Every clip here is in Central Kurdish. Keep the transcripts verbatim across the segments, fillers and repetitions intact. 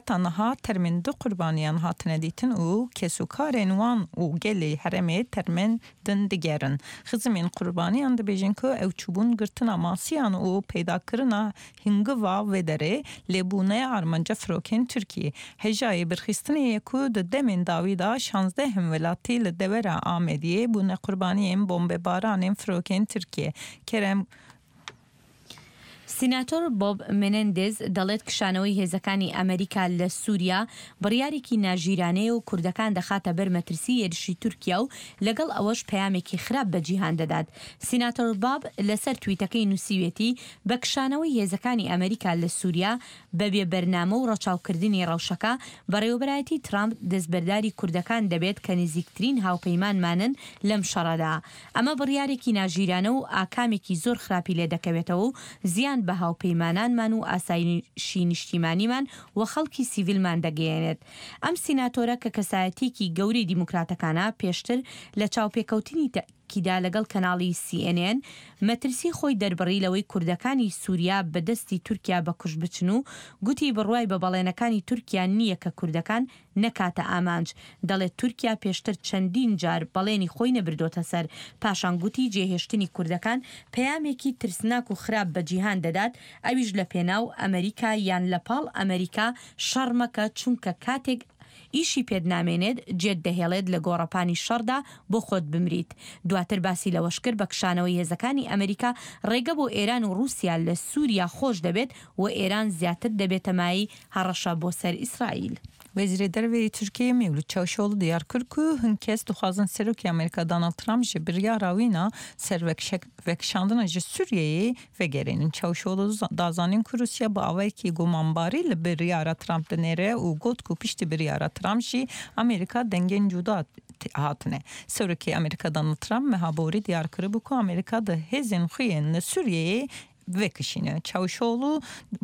tanha termin du qurbaniyan hatine ditin û kesûkarên wan û gelê heremê termin din digerin. Xizmên qurbaniyan dibêjin ku ew çûbûn girtina masiyan û peydakirina hingiva vê derê lêbûneya armanca firokên Tirkiye. Hejayê birxîstinê ye ku di demên dawî da şanzdehim welatî li devera Amediyê bûne qurbaniyên bombebaranên firokên Tirkiye. Kerem سیناتۆر بۆب منێندێز دەڵێت کشانەوەی هێزەکانی ئەمریکا لە سووریا بڕیارێکی ناژیرانەیە و کوردەکان دەخاتە بەر مەترسی هێرشی تورکیا و لەگەڵ ئەوەش پەیامێکی خراپ بە جیهان دەدات. سیناتۆر باب لەسەر تویتەکەی نووسیوێتی بە کشانەوەی هێزەکانی ئەمریکا لە سووریا بەبێ بەرنامە و ڕەچاوکردنی ڕەوشەکە بەڕێوەبەرایەتی ترامپ دەستبەرداری کوردەکان دەبێت کە نزیکترین هاوپەیمانمانن لەم شەڕەدا. ئەمە بڕیارێکی ناژیرانە و ئاکامێکی زۆر خراپی لێ دەکەوێتەوە و زیان بە هاوپەیمانانمان و ئاسایشی نیشتیمانیمان و خەڵکی سیڤیلمان دەگەیەنێت. ئەم سیناتۆرە کە کەسایەتێکی گەورەی دیموکراتەکانە پێشتر لە چاوپێکەوتنی کیدا لەگەڵ کەناڵی سی ئێن ئێن مەترسی خۆی دەربڕی لەوەی کوردەکانی سووریا بەدەستی تورکیا بەکوژ بچن و گوتی بڕوای بە بەڵێنەکانی تورکیا نییە کە کوردەکان نەکاتە ئامانج. دەڵێت تورکیا پێشتر چەندین جار بەڵێنی خۆی نەبردۆتە سەر، پاشان گوتی جێهێشتنی کوردەکان پەیامێکی ترسناک و خراپ بە جیهان دەدات، ئەویش لە پێناو ئەمریکا یان لە پاڵ ئەمریکا شەڕمەکە چونکە کاتێک ئیشی پێدنامێنێت جێت دەهێڵێت لە گۆڕەپانی شەڕدا بۆ خۆت بمریت. دواتر باسی لەوەش کرد بە کشانەوەی هێزەکانی ئەمریکا ڕێگە بۆ ئێران و رووسیا لە سووریا خۆش دەبێت و ئێران زیاتر دەبێتە مای هەڕەشە بۆ سەر ئیسرائیل. Wezîrê Derve Tirkiye Mevlût Çavuşoğlu diyar kir ku hin kes dixwazin Serokê Amerîka Donald Trump ji biryara wî na servekşandina ji Sûriyeyê vegerînin. Çavuşoğlu dazanîn ku Rusya bi awayekî gumanbarî li biryara Trump dinêre û got ku piştî biryara Trump jî Amerîka dengên cuda hatine. Serokê Amerîka Donald Trump mehaborî diyar kiribû ku Amerîka di hêzên xwe yên li Sûriyeyê vekişine. Çavuşoğlu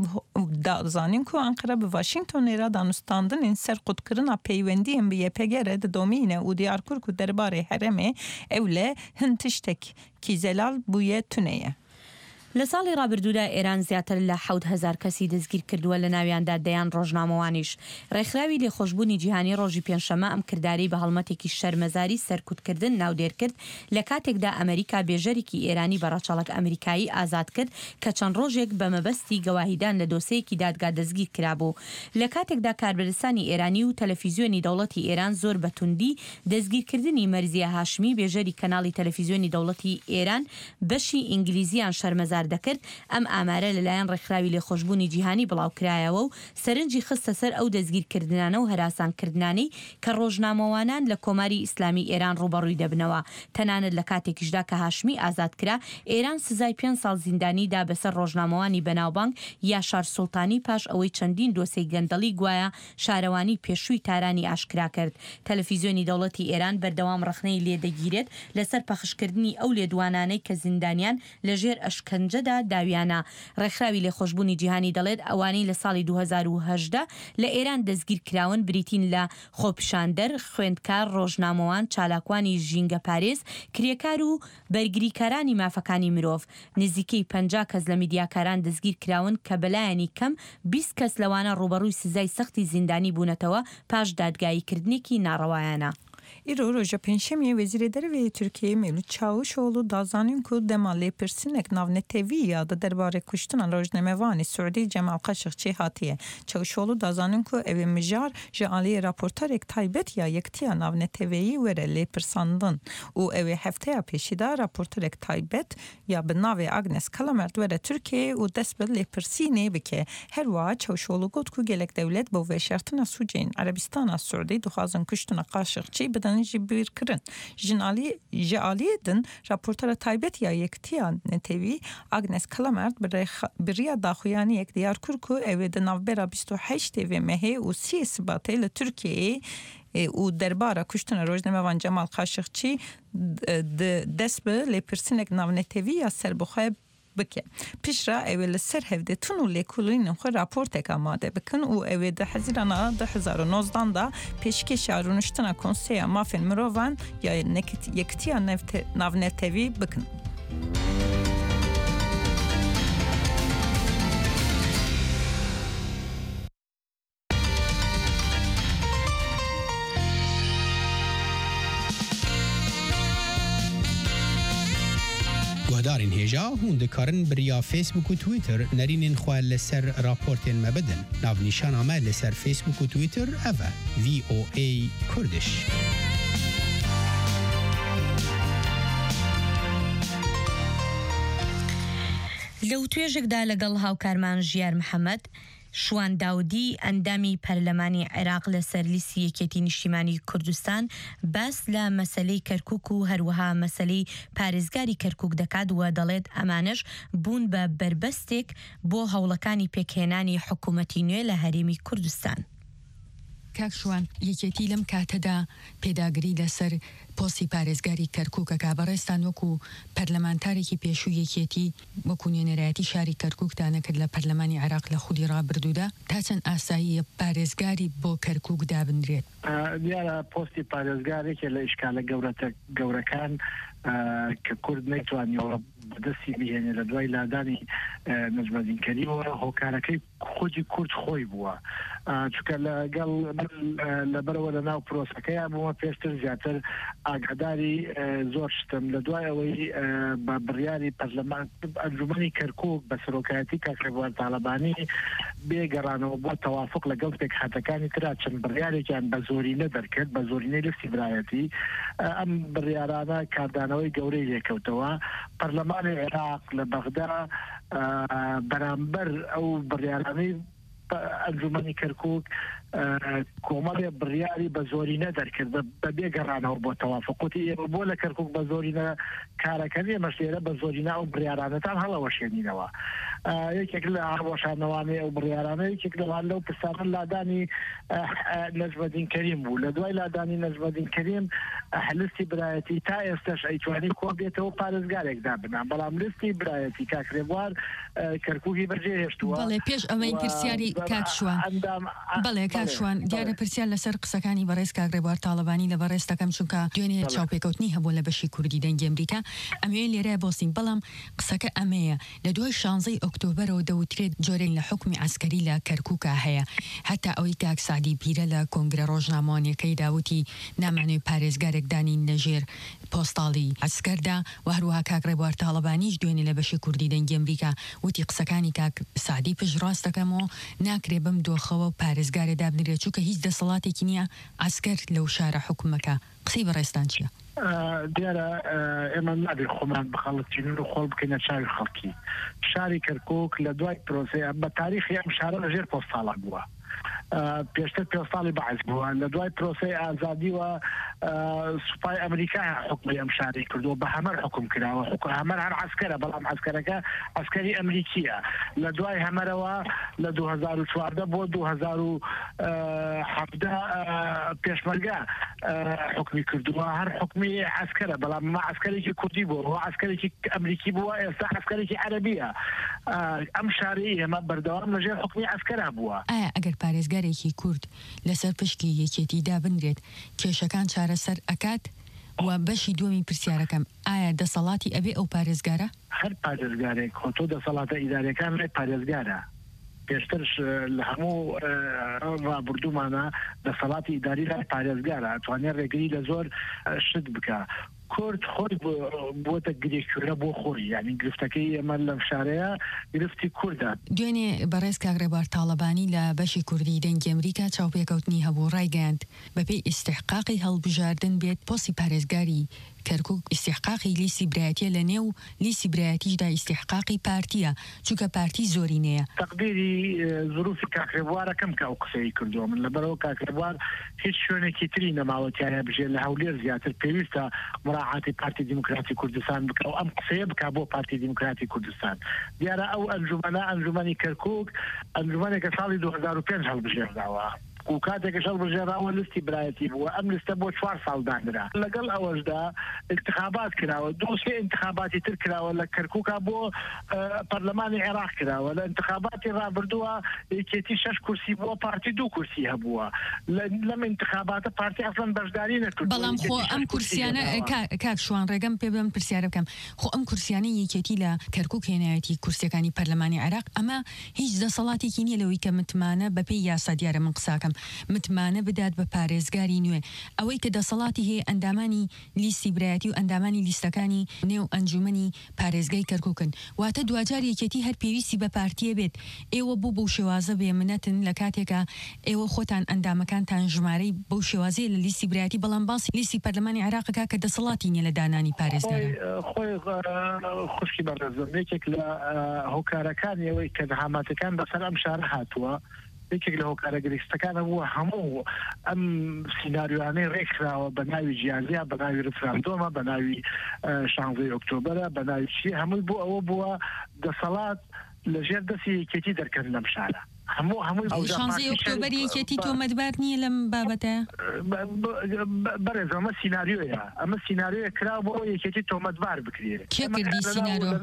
da zanin ku Ankara bi Washingtonê danûstandinên ser qutkirina peywendiyên bi Y P G re di domîne û diyar kir ku derbarê heremê ew le hin tiştekî zelal bûye tuneye. لە ساڵی ڕابردوودا ئێران زیاتر لە حەوت هەزار کەسی دەستگیر کردووە لە ناویاندا دەیان ڕۆژنامەوانیش. ڕێکخراوی لێخۆشبوونی جیهانی ڕۆژی پێنجشەمە ئەم کردداری بە هەڵمەتێکی شەرمەزاری سەرکوتکردن ناودێر کرد لە کاتێکدا ئەمریکا بێژەرێکی ئێرانی بە ڕەچەڵک ئەمریکایی ئازاد کرد کە چەند ڕۆژێک بە مەبەستی گەواهیدان لە دۆسەیەکی دادگا دەستگیر کرابوو. لە کاتێکدا کاربەرستانی ئێرانی و تەلەڤیزیۆنی دەوڵەتی ئێران زۆر بەتوندی دەستگیرکردنی مەرزیە هاشمی بێژەری کەناڵی تەلەڤیزیۆنی دەوڵەتی ئێران بەشی ئینگلیزیان شەرمەزار دەکرد. ئەم ئامارە لەلایەن ڕێکخراوی لێخۆشبوونی جیهانی بڵاوکرایەوە و سەرنجی خستە سەر ئەو دەستگیرکردنانە و هەراسانکردنانەی کە ڕۆژنامەوانان لە کۆماری ئیسلامی ئێران ڕوبەڕووی دەبنەوە. تەنانەت لە کاتێکیشدا کە هاشمی ئازاد کرا ئێران سزای پێنج ساڵ زیندانیدا بەسەر ڕۆژنامەوانی بەناوبانگ یاشار سوڵتانی پاش ئەوەی چەندین دۆسەی گەندەڵی گوایە شارەوانی پێشووی تارانی ئاشکرا کرد. تەلەڤیزیۆنی دەوڵەتی ئێران بەردەوام ڕخنەی لێدەگیرێت لەسەر پەخشکردنی ئەو لێدوانانەی کە زیندانیان لەژێر ئەشکەنجەدا داویانە. ڕێکخراوی لێخۆشبوونی جیهانی دەڵێت ئەوانەی لە ساڵی دوو هەزار و هەژدە لە ئێران دەستگیر کراون بریتین لە خۆپیشاندەر، خوێندکار، ڕۆژنامەوان، چالاکوانی ژینگە پارێز، کرێکار و بەرگریکارانی مافەکانی مرۆڤ. نزیکەی پەنجا کەس لە میدیاکاران دەستگیر کراون کە بەلایەنی کەم بیست کەس لەوانە ڕوبەڕووی سزای سەختی زیندانی بوونەتەوە پاش دادگاییکردنێکی ناڕەوایانە. İro roja penşemiye Wezîrê Derve Tirkiye Mevlût Çavuşoğlu dazanîn ku dema lêpirsinek navnetevî ya da derbarê kuştina rojnamevanê Suudî Cemal Kaşıkçî hatiye. Çavuşoğlu dazanîn ku evê mijar ji aliyê raportarek taybet ya yektiya navnetevî were lêpirsandin û evê hefteya pêşî da raportarek taybet ya bi navê Agnes Kalamert were Tirkiye û dest bi lêpirsînê bike. Her wiha Çavuşoğlu got ku gelek dewlet bi veşartina Sûceyên Erebistana Suudî dixwazin kuştina Kaşıkçî bidin jî bîrkirin. Jin aliyê ji aliyê din raportera taybet ya yektiya netevî Agnes Kalamert bi riya daxuyaniyek diyar kir ku evê di navbera bîst û heştê vê mehê û sî sibatê li Tirkiyeyê û derbara kuştina rojnamevan Cemal Kaşıkçî dest bi lêpirsinek navnetevî ya serbixwe bike. Pişra evê li ser hevdetun û lêkolînên xwe raportek amade bikin û evê di hezîrana du hezar û nozdan da pêşkêşa rûniştina Konseya Mafên Mirovan ya yektiya navnetevî bikin. هدارین هێژا هون دikarin biriya Facebook و Twitter nerînên xwe li ser raportên me bidin. Navnîşana me li ser Facebook û Twitter ev e V O A Kurdish. لەو توێژێکدا لەگەڵ هاوکارمان ژیار محەممەد شوان داودی ئەندامی پەرلەمانی عێراق لەسەر لیستی یەکێتی نیشتیمانی کوردستان باس لە مەسەلەی کەرکووک و هەروەها مەسەلەی پارێزگاری کەرکووک دەکات و دەڵێت ئەمانش بوون بە بربەستێک بۆ هەوڵەکانی پێکهێنانی حکوومەتی نوێ لە هەرێمی کوردستان. کاکشوان یەکێتی لەم کاتەدا پێداگری لەسەر پۆستی پارێزگاری کەرکووکەکە بەڕێستان وەکو پەرلەمانتارێکی پێشوو یەکێتی وەکو نوێنەرایەتی شاری کەرکووکتانە کرد لە پەرلەمانی عێراق لە خودی ڕابردوودا تا چەند ئاساییە پارێزگاری بۆ کەرکووک دابنرێت. دیارە پۆستی پارێزگارێکە لە ئیشکالە گەورەکان کە کورد نەیتوانیەوە بەدەستی بهێنێ لە دوای لادانی نەجمەدینکەریەوە هۆکارەکەی خۆجی کورد خۆی بووە چونکە لەگەڵ لەبەرەوە لە ناو پرۆسەکەیان بووە پێشتر زیاتر ئاگاداری زۆر شتم لە دوای ئەوەی بە بڕیاری پەرلەمان ئەنجومەنی کەرکووک بە سەرۆکایەتی کاکرێبوار تاڵەبانی بێگەڕانەوە بۆ تەوافق لەگەڵ پێکهاتەکانی ترا چەند بڕیارێکیان بە زۆرینە دەرکرد بە زۆرینەی لەستی برایەتی ئەم بڕیارانە کاردانەوەی گەورەی لێکەوتەوە پەرلەمانی عێراق لە بەغدا بەرامبەر ئەو بڕیارانەی ئەنجومەنی کەرکووک کۆمەڵێ بڕیاری بە زۆرینە دەرکرد بە بێگەڕانەوە بۆ تەوافقوتی ئێمە بۆ لە کەرکووک بە زۆرینە کارەکەن ئێمەش لێرە بە زۆرینە ئەو بڕیارانەتان هەڵەوەشێنینەوە یەکێک لە هەڵوەشانەوانەی ئەو بڕیارانە یەکێک لەوان لەو پرسانە لادانی نەجمەدین کەریم بوو لە دوای لادانی نەجمەدین کەریم لستی برایەتی تا ئێستاش ئەیتوانی کۆ بێتەوە پارێزگارێک دابنان بەڵام لستی برایەتی کاکرێبوار کەرکووکی بەجێ هێشتووە بەڵێ پێش ئەوەی پرسیاری کاکشوان بەڵێ کاکشوان دیارە پرسیار لەسەر قسەکانی بەڕێز کاکرێبوار تاڵەبانی لە بەڕێز دەکەم چونکە دوێنێ چاوپێکەوتنی هەبوو لە بەشی کوردی دەنگی ئەمریکا ئەمێ لێرە بۆسین بەڵام قسەکە ئەمەیە لە دوای شانزەی ئۆکتۆبەرەوە دەوترێت جۆرێک لە حکمی عسکەری لە کەرکووکە هەیە هەتا ئەوەی کاک سعدی پیرە لە کۆنگرە ڕۆژنامەوانیەکەی داوتی نامانوێ پارێزگارێک دانین لەژێر پۆستاڵی عسکەردا و هەروەها کاکرێبوار تاڵەبانیش دوێنێ لە بەشی کوردی دەنگی ئەمریکا وتی قسەکانی کاک سعدی پشت ڕاست دەکەمەوە ناکرێ بم دۆخەوە پارێزگارێ دابنرێت چونکە هیچ دەسەڵاتێکی نییە عسکەر لەو شارە حکومەکە قسەی بەڕێستان چییە؟ دیارە ئێمە نابێت خۆمان بخەڵەتچین و خۆڵ بکەینە چاوی خەڵکی شاری کەرکووک لە دوای پرۆسەیە بە تاریخی ئەم شارە لەژێر پۆستاڵە بووە پێشتر پێستاڵی بەعز بووە لە دوای پرۆسەی ئازادیوە سوپای ئەمریکا حکمی ئەم شاری کردووە بە هەمەر حکم کراوە هەمەر هەر عسکەرە بەڵام عسکەرەکە عسکەری ئەمریکیە لە دوای هەمەرەوە لە دوو هەزار و چواردە بۆ دوو هەزار و حەڤدە پێشمەرگە حکمی کردووە هەر حکمی عسکەرە بەڵام ما عسکەرێکی کوردی بووە هو عسکەرێکی ئەمریکی بووە ئێستا عسکەرێکی عەرەبیە ئەم شاری ئێمە بەردەوام لەژێر حکمی عسکەرا بووە ئایا ئەگەر پارێزگارێکی کورد لەسەر پشکی یەکێتی دابنرێت کێشەکان چارەسەر ئەکات و بەشی دووەمی پرسیارەکەم ئایا دەسەڵاتی ئەبێ ئەو پارێزگارە؟ هەر پارێزگارێک خۆتۆ دەسەڵاتە ئیدارەکان لێ پارێزگارە پێشترش لە هەموو ڕابردوومانە دەسەڵاتی ئیداری لای پارێزگارە ئەتوانێت ڕێگری لە زۆر شت بکە کورد خۆی بۆتە گرێکوورە بۆ خۆی یعنی گرفتەکەی ئێمە لەم شارەیە گرفتی کووردە دوێنێ بەڕێز کاکرێبوار تاڵەبانی لە بەشی کوردی دەنگی ئەمریکا چاوپێکەوتنی هەبوو ڕایگەاند بەپێی ئیستحقاقی هەڵبژاردن بێت پۆستی پارێزگاری کەرکووک ئیستحقاقی لیسی برایەتیە لە نێو لیسی برایەتیشدا ئیستحقاقی پارتیە چونکە پارتی زۆرینەیە تەقدیری ظروفی کاکرێبوارەکەم کە ئەو قسەی کردووە من لەبەرەوە کاکرێبوار هیچ شوێنێکی تری نەماوەتیایە بژێت لە هەولێر زیاتر پێویستە مراعاتی پارتی دیموکراتی کوردستان بکە و ئەم قسەیە بکە بۆ پارتی دیموکراتی کوردستان دیارە ئەو ئەنجومەنە ئەنجومەنی کەرکووک ئەنجومەنێکە ساڵی دوو هەزار و پێنج هەڵبژێرداوە و کاتێکش هەڵبژێراوە لستی برایەتی بووە ئەم لستە بۆ چوار ساڵ دانرا لەگەڵ ئەوەشدا انتخابات کراوە دۆسێ انتخاباتی تر کراوە لە کەرکووکا بۆ پەرلەمانی عێراق کراوە لە انتخاباتی ڕابردووە یەکێتی شەش کورسی بووە پارتی دوو کورسی هەبووە لەم انتخاباتە پارتی ئەسڵەن بەشداری نەکرد بەڵام خۆ ئەم کورسیانە کاک شوان ڕێگەم پێ بم پرسیارە بکەم خۆ ئەم کورسیانە یەکێتی لە کەرکووک هێنایەتی کورسیەکانی پەرلەمانی عێراق ئەمە هیچ دەسەڵاتێکی نییە لەوەی کە متمانە بەپێی یاسا دیارە من قساکەم متمانە بدات بە پارێزگاری نوێ ئەوەی کە دەسەڵاتی هەیە ئەندامانی لیستی برایەتی و ئەندامانی لیستەکانی نێو ئەنجومەنی پارێزگای کەرکووکن واتە دوجار یەکێتی هەر پێویستی بە پارتیە بێت ئێوە بوو بەو شێوازە بێمنەتن لە کاتێکە ئێوە خۆتان ئەندامەکانتان ژمارەی بەو شێوازەیە لە لیستی برایەتی بەڵام باسی لیستی پەرلەمانی عێراقەکە کە دەسەڵاتی نیە لە دانانی پارێزگار خۆی خوشکی بەڕێزم یەکێک لە هۆکارەکانی ئەوەی کە دەهاماتەکان بەسەر ئەم شارە هاتووە یەکێک لە هۆکارە گرێستەکانە بووە هەموو ئەم سیناریوانەی ڕێکراوە بە ناوی جیازیا بە ناوی ڕفراندۆمە بە ناوی شانزەی ئۆکتۆبەرە بە ناوی چی هەمووی بوو ئەوە بووە دەسەڵات لەژێر دەستی یەکێتی دەرکەن لەم شارە هەموو هەمووی شانزەی ئۆکتۆبەر یەکێتی تۆمەتبار نییە لەم بابەتە بەڕێز ئەمە سیناریۆیە ئەمە سیناریۆیە کرا بۆ یەکێتی تۆمەتبار بکرێت کێ کردی سیناریۆ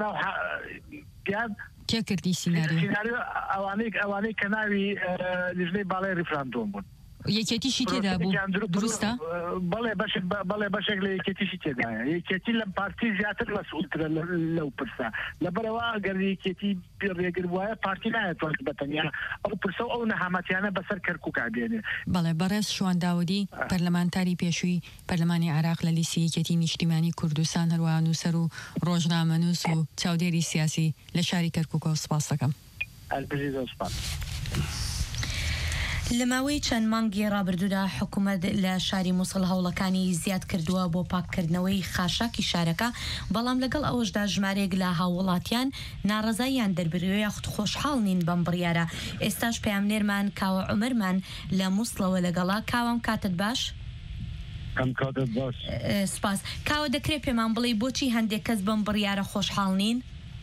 کێ کردی سیناریۆ ئەوانەی ئەوانەی کە ناوی لیژنەی باڵای ڕفراندۆم بوون یەکێتیشی تێدا بوو دروستە بەڵێ بەشێک بەڵێ بەشێک لە یەکێتیشی تێدایە یەکێتی لەم پارتی زیاتر مەسئولترە لەو پرسە لەبەرەوە ئەگەر یەکێتی ڕێگر وایە پارتی نایەتوان بەتەنیا ئەو پرسە و ئەو نەهامەتیانە بەسەر کەرکووکا بێنێ بەڵێ بەڕێز شوان داودی پەرلەمانتاری پێشووی پەرلەمانی عێراق لە لیستی یەکێتی نیشتیمانی کوردستان هەروەها نووسەر و ڕۆژنامەنووس و چاودێری سیاسی لە شاری کەرکووکەوە سپاس دەکەم. لە ماوەی چەند مانگی ڕابردوودا حکوومەت لە شاری مووسڵ هەوڵەکانی زیاد کردووە بۆ پاککردنەوەی خاشاکی شارەکە بەڵام لەگەڵ ئەوەشدا ژمارێک لە هاوڵاتیان ناڕەزاییان دەربروێ یاخود خۆشحاڵ نین بەم بڕیارە. ئێستاش پەیامنێرمان کاوە عومەرمان لە مووسڵەوە لەگەڵا. کاوام کاتت باش؟ ئەم کاتت باش. سپاس. کاوە دەکرێت پێمان بڵێ بۆچی هەندێک کەس بەم بڕیارە خۆشحاڵ نین؟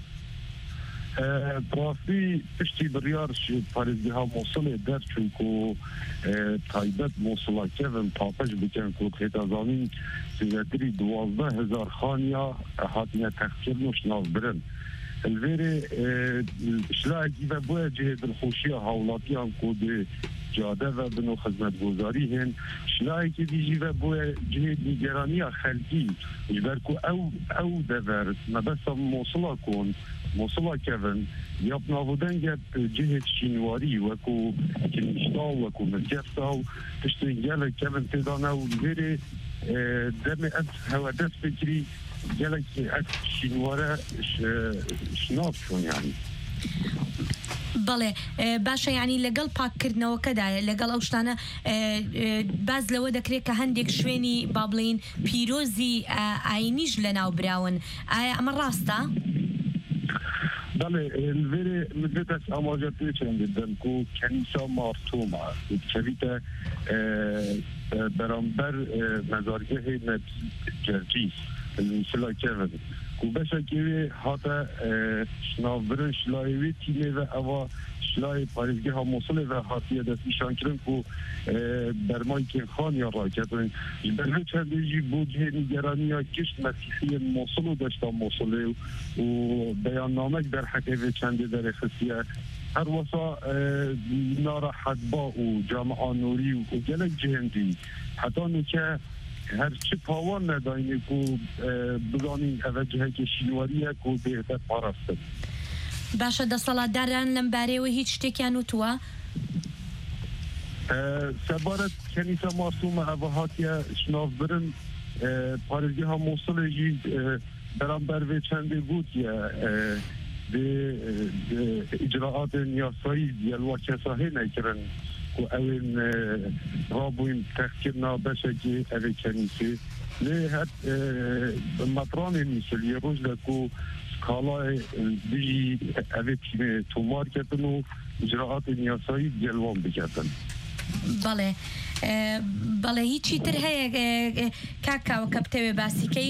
پراستی پشتی بریارش پارێزگاها مووسڵێ دەرچوون و تایبەت مووسڵاکەون پاپەش بکەن و خێتازانین سێزەتری دوازدە هزار خانیا هاتینە تەخکردن و شناوبرن الوێرێ شلایەکی بە بۆیە جهێ دڵخۆشیە هاوڵاتیان کۆدێ جادە و بنو خزمەتگوزاری هێن شلایەکی دیژی بە بۆیە جهێ نیگەرانیە خەلکی ژبەر کو ئەو ئەو دەڤەر مەبەسە مووسڵا کۆن مووسڵا کەون یاپ ناودەنگە جهێت شینواری وەکو کنیشتا وەکو مزگەفتا و پشتێ گەلە کەون تێدانە و لێرێ دەمێ ئەد هەوە دەست بکری گەلێکی ئەد شینوارە شناف چۆن یانی. بەڵێ باشە ینی لەگەڵ پاککردنەوەکەدایە لەگەڵ ئەو شتانە باز لەوە دەکرێت کە هەندێک شوێنی با بڵین پیرۆزی ئاینیش لە ناو براون ئایا ئەمە ڕاستە؟ بله الویره مدت از آماجاتی چندیدن که کنیسا مارتوما چویتا برانبر مزارگه جرجیس مثلا کهون که بشه که حتی شناورن شلایوی تیمه و اوا شلای پاریزگه ها موصله و حاطیه دست ایشان کرن که برمای که خان یا را کردن برای چنده جی بوجه نگرانی یا کشت مسیحی موصل داشتا موصله و بیان نامک در حقیقه چنده در خصیه هر واسا ناراحت با و جامعه نوری و گلک جهندی حتی نکه هرچی پاوان نداینه که بزانین اوجهه که شینواریه که بهتر پارسته باشە دەسەڵاتداران لەم بارەیەوە هیچ شتێکیان وتووە؟ سەبارەت کەنیسە ماسوومە ئەوە هاتیە شناوبرن پارێزگەها مووسڵێژی بەرامبەر vê çendê gotiye vê icraatên yasayî yelwa kesahê nekirin ku evên rabûyên texkirina beşekî evê kenîsê lê her metranên misliye roj de ku skala bijî evê tîmê tomar ketin û icraatên yasayî gelwan biketin. بەڵێ بەڵێ هیچی تر هەیە کاکاوە کە بتەوێ باسیکەی؟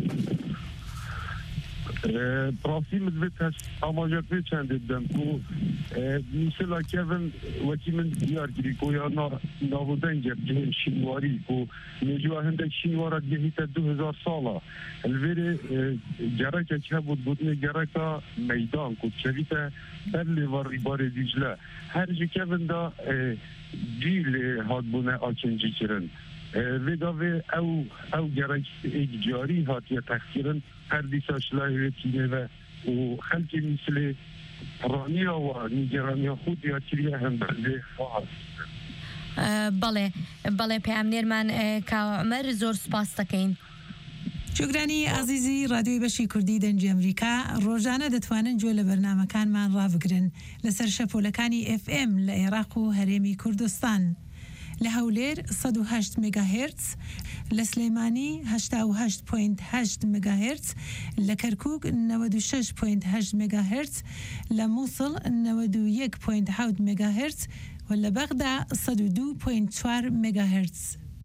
پراسی مدوێت هەست ئاماژەکەی چەندێدەم و میسلا کەڤن وەکی من دیارگیری کۆ یا ناودەنگە جهێن شینواری و نێجووە هەندێک شینوارە گەهیتە دو هزار ساڵە الوێرێ گەرەکێک هەبوو گوتنێ گەرەکە مەیدان کو چەویتە بەر لێوە ڕیبارێ دیجلە هەرجی کەڤندا جیل هاتبوونە ئاکێنجی کرن وێدا vê ew ew gerek êccarî hatiye texkirin her dîsa şilayetîne ve û xelkê misilê raniya wa nîgeraniya xwe diyar kiriye hem berdê xwe بەڵێ بەڵێ پەیامنێرمان کاوەعمەر زۆر سپاس دەکەین. شکرانی عزیزی رادیۆی بەشی کوردی دەنجی ئەمریکا ڕۆژانە دەتوانن گوێ لە بەرنامەکانمان ڕابگرن لەسەر شەپۆلەکانی ئف ئێم لە عێراق و هەرێمی کوردستان، لە هەولێر سەد و هەشت مێگاهێرتز، لە سلەیمانی هەشتا و هەشت پۆینت هەشت مێگاهێرتز، لە کەرکووک نەوەد و شەش پۆینت هەشت مێگاهێرتز، لە مووسڵ نەوەد و یەک پۆینت حەوت مێگاهێرتز و لە بەغدا سەد و دوو پۆینت چوار مێگاهێرتز.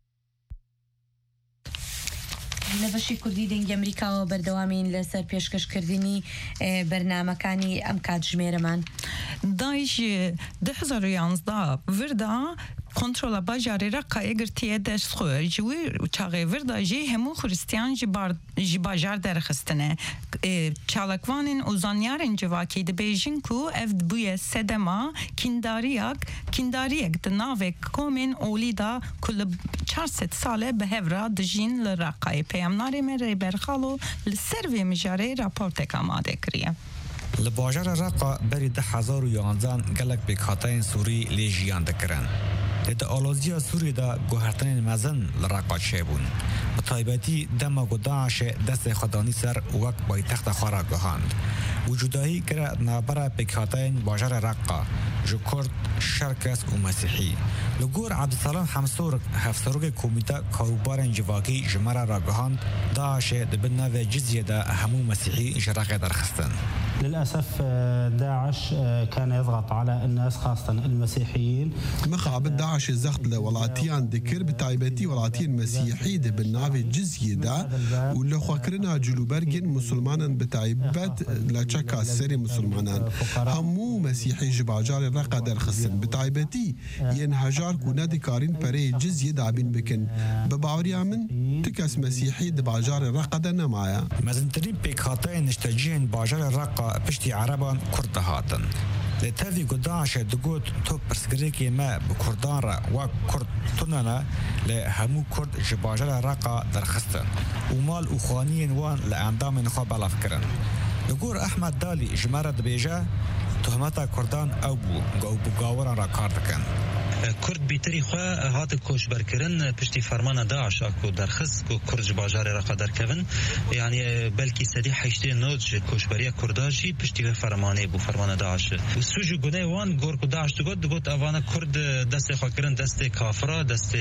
لە بەشی کوردی دەنگی ئەمریکاوە بەردەوامین لەسەر پێشکەشکردنی بەرنامەکانی ئەم کاتژمێرەمان. داعش ده هزار و یانزده وردا کنترۆla bajarê Reqayê girtiye destxwe ji wî çaxê vir da jî hemû xristiyan ji bajar derxistine. Çalakvanên û zanyarên civakî dibêjin ku ev bûye sedema kîndariyak kîndariyek di navê komên olî da ku li çar sed sale bi hevra dijîn li Reqayê. Peyamnarê me rêberxalo li ser vê mijarê raportek amade kiriye. Li bajara Reqa berî di hezar û yanzdeh gelek pêkhateyên Sûrî lê jiyan dikirin. Lê di aloziya Sûrî de guhertinên mezin li Reqa çêbûn. Bi taybetî dema ku Daişê destê xwe danî ser wek paytexta xwe ra gihand. Wicudahî kire navbera pêkhateyên bajara Reqa ji Kurd, Şerkes û Mesîhî. Li gor Ebdiselam Hemsorg hevserokê komîte karûbarên civakî ji me re ragihand, Daişê di bin navê Cizye de hemû Mesîhî ji Reqê derxistin. للأسف داعش كان يضغط على الناس خاصة المسيحيين. مخابط داعش زخت لولاتيان دكر بتايبتي ولاتيان مسيحي ده بالنافي جزية دا ولا خاكرنا جلوبرجن مسلمانا بتايبت لچكا سري مسلمانا همو مسيحي جباجار رقا در خصن بتايبتي ينهجار كونا دكارين بري جزية دابين بكن بباوريا من تكس مسيحي دباجار رقا دا نمايا مزنترين بيكاتين نشتجين باجار رقا پشتی عربان کرد هاتن. لتوی گداش دگوت تو پرسگریکی ما بکردان را و کرد تنانا لهمو کرد جباجر رقا درخستن و مال و خوانین وان لاندام نخوا بلاف کرن. لگور احمد دالی جماره دبیجه تهمتا کردان او بو گو بگاوران را کار دکن. کرد بیتری خواه هات کوش برکرن پشتی فرمان داعش اکو درخست کو کرد باجار رقا درکون یعنی بلکی سدی حشتی نوج کوشبری کرداجی پشتی فرمانه بو فرمان داعش سوجو گونه وان گور کو داعش دگوت دگوت اوان کرد دست خاکرن دست کافرا دست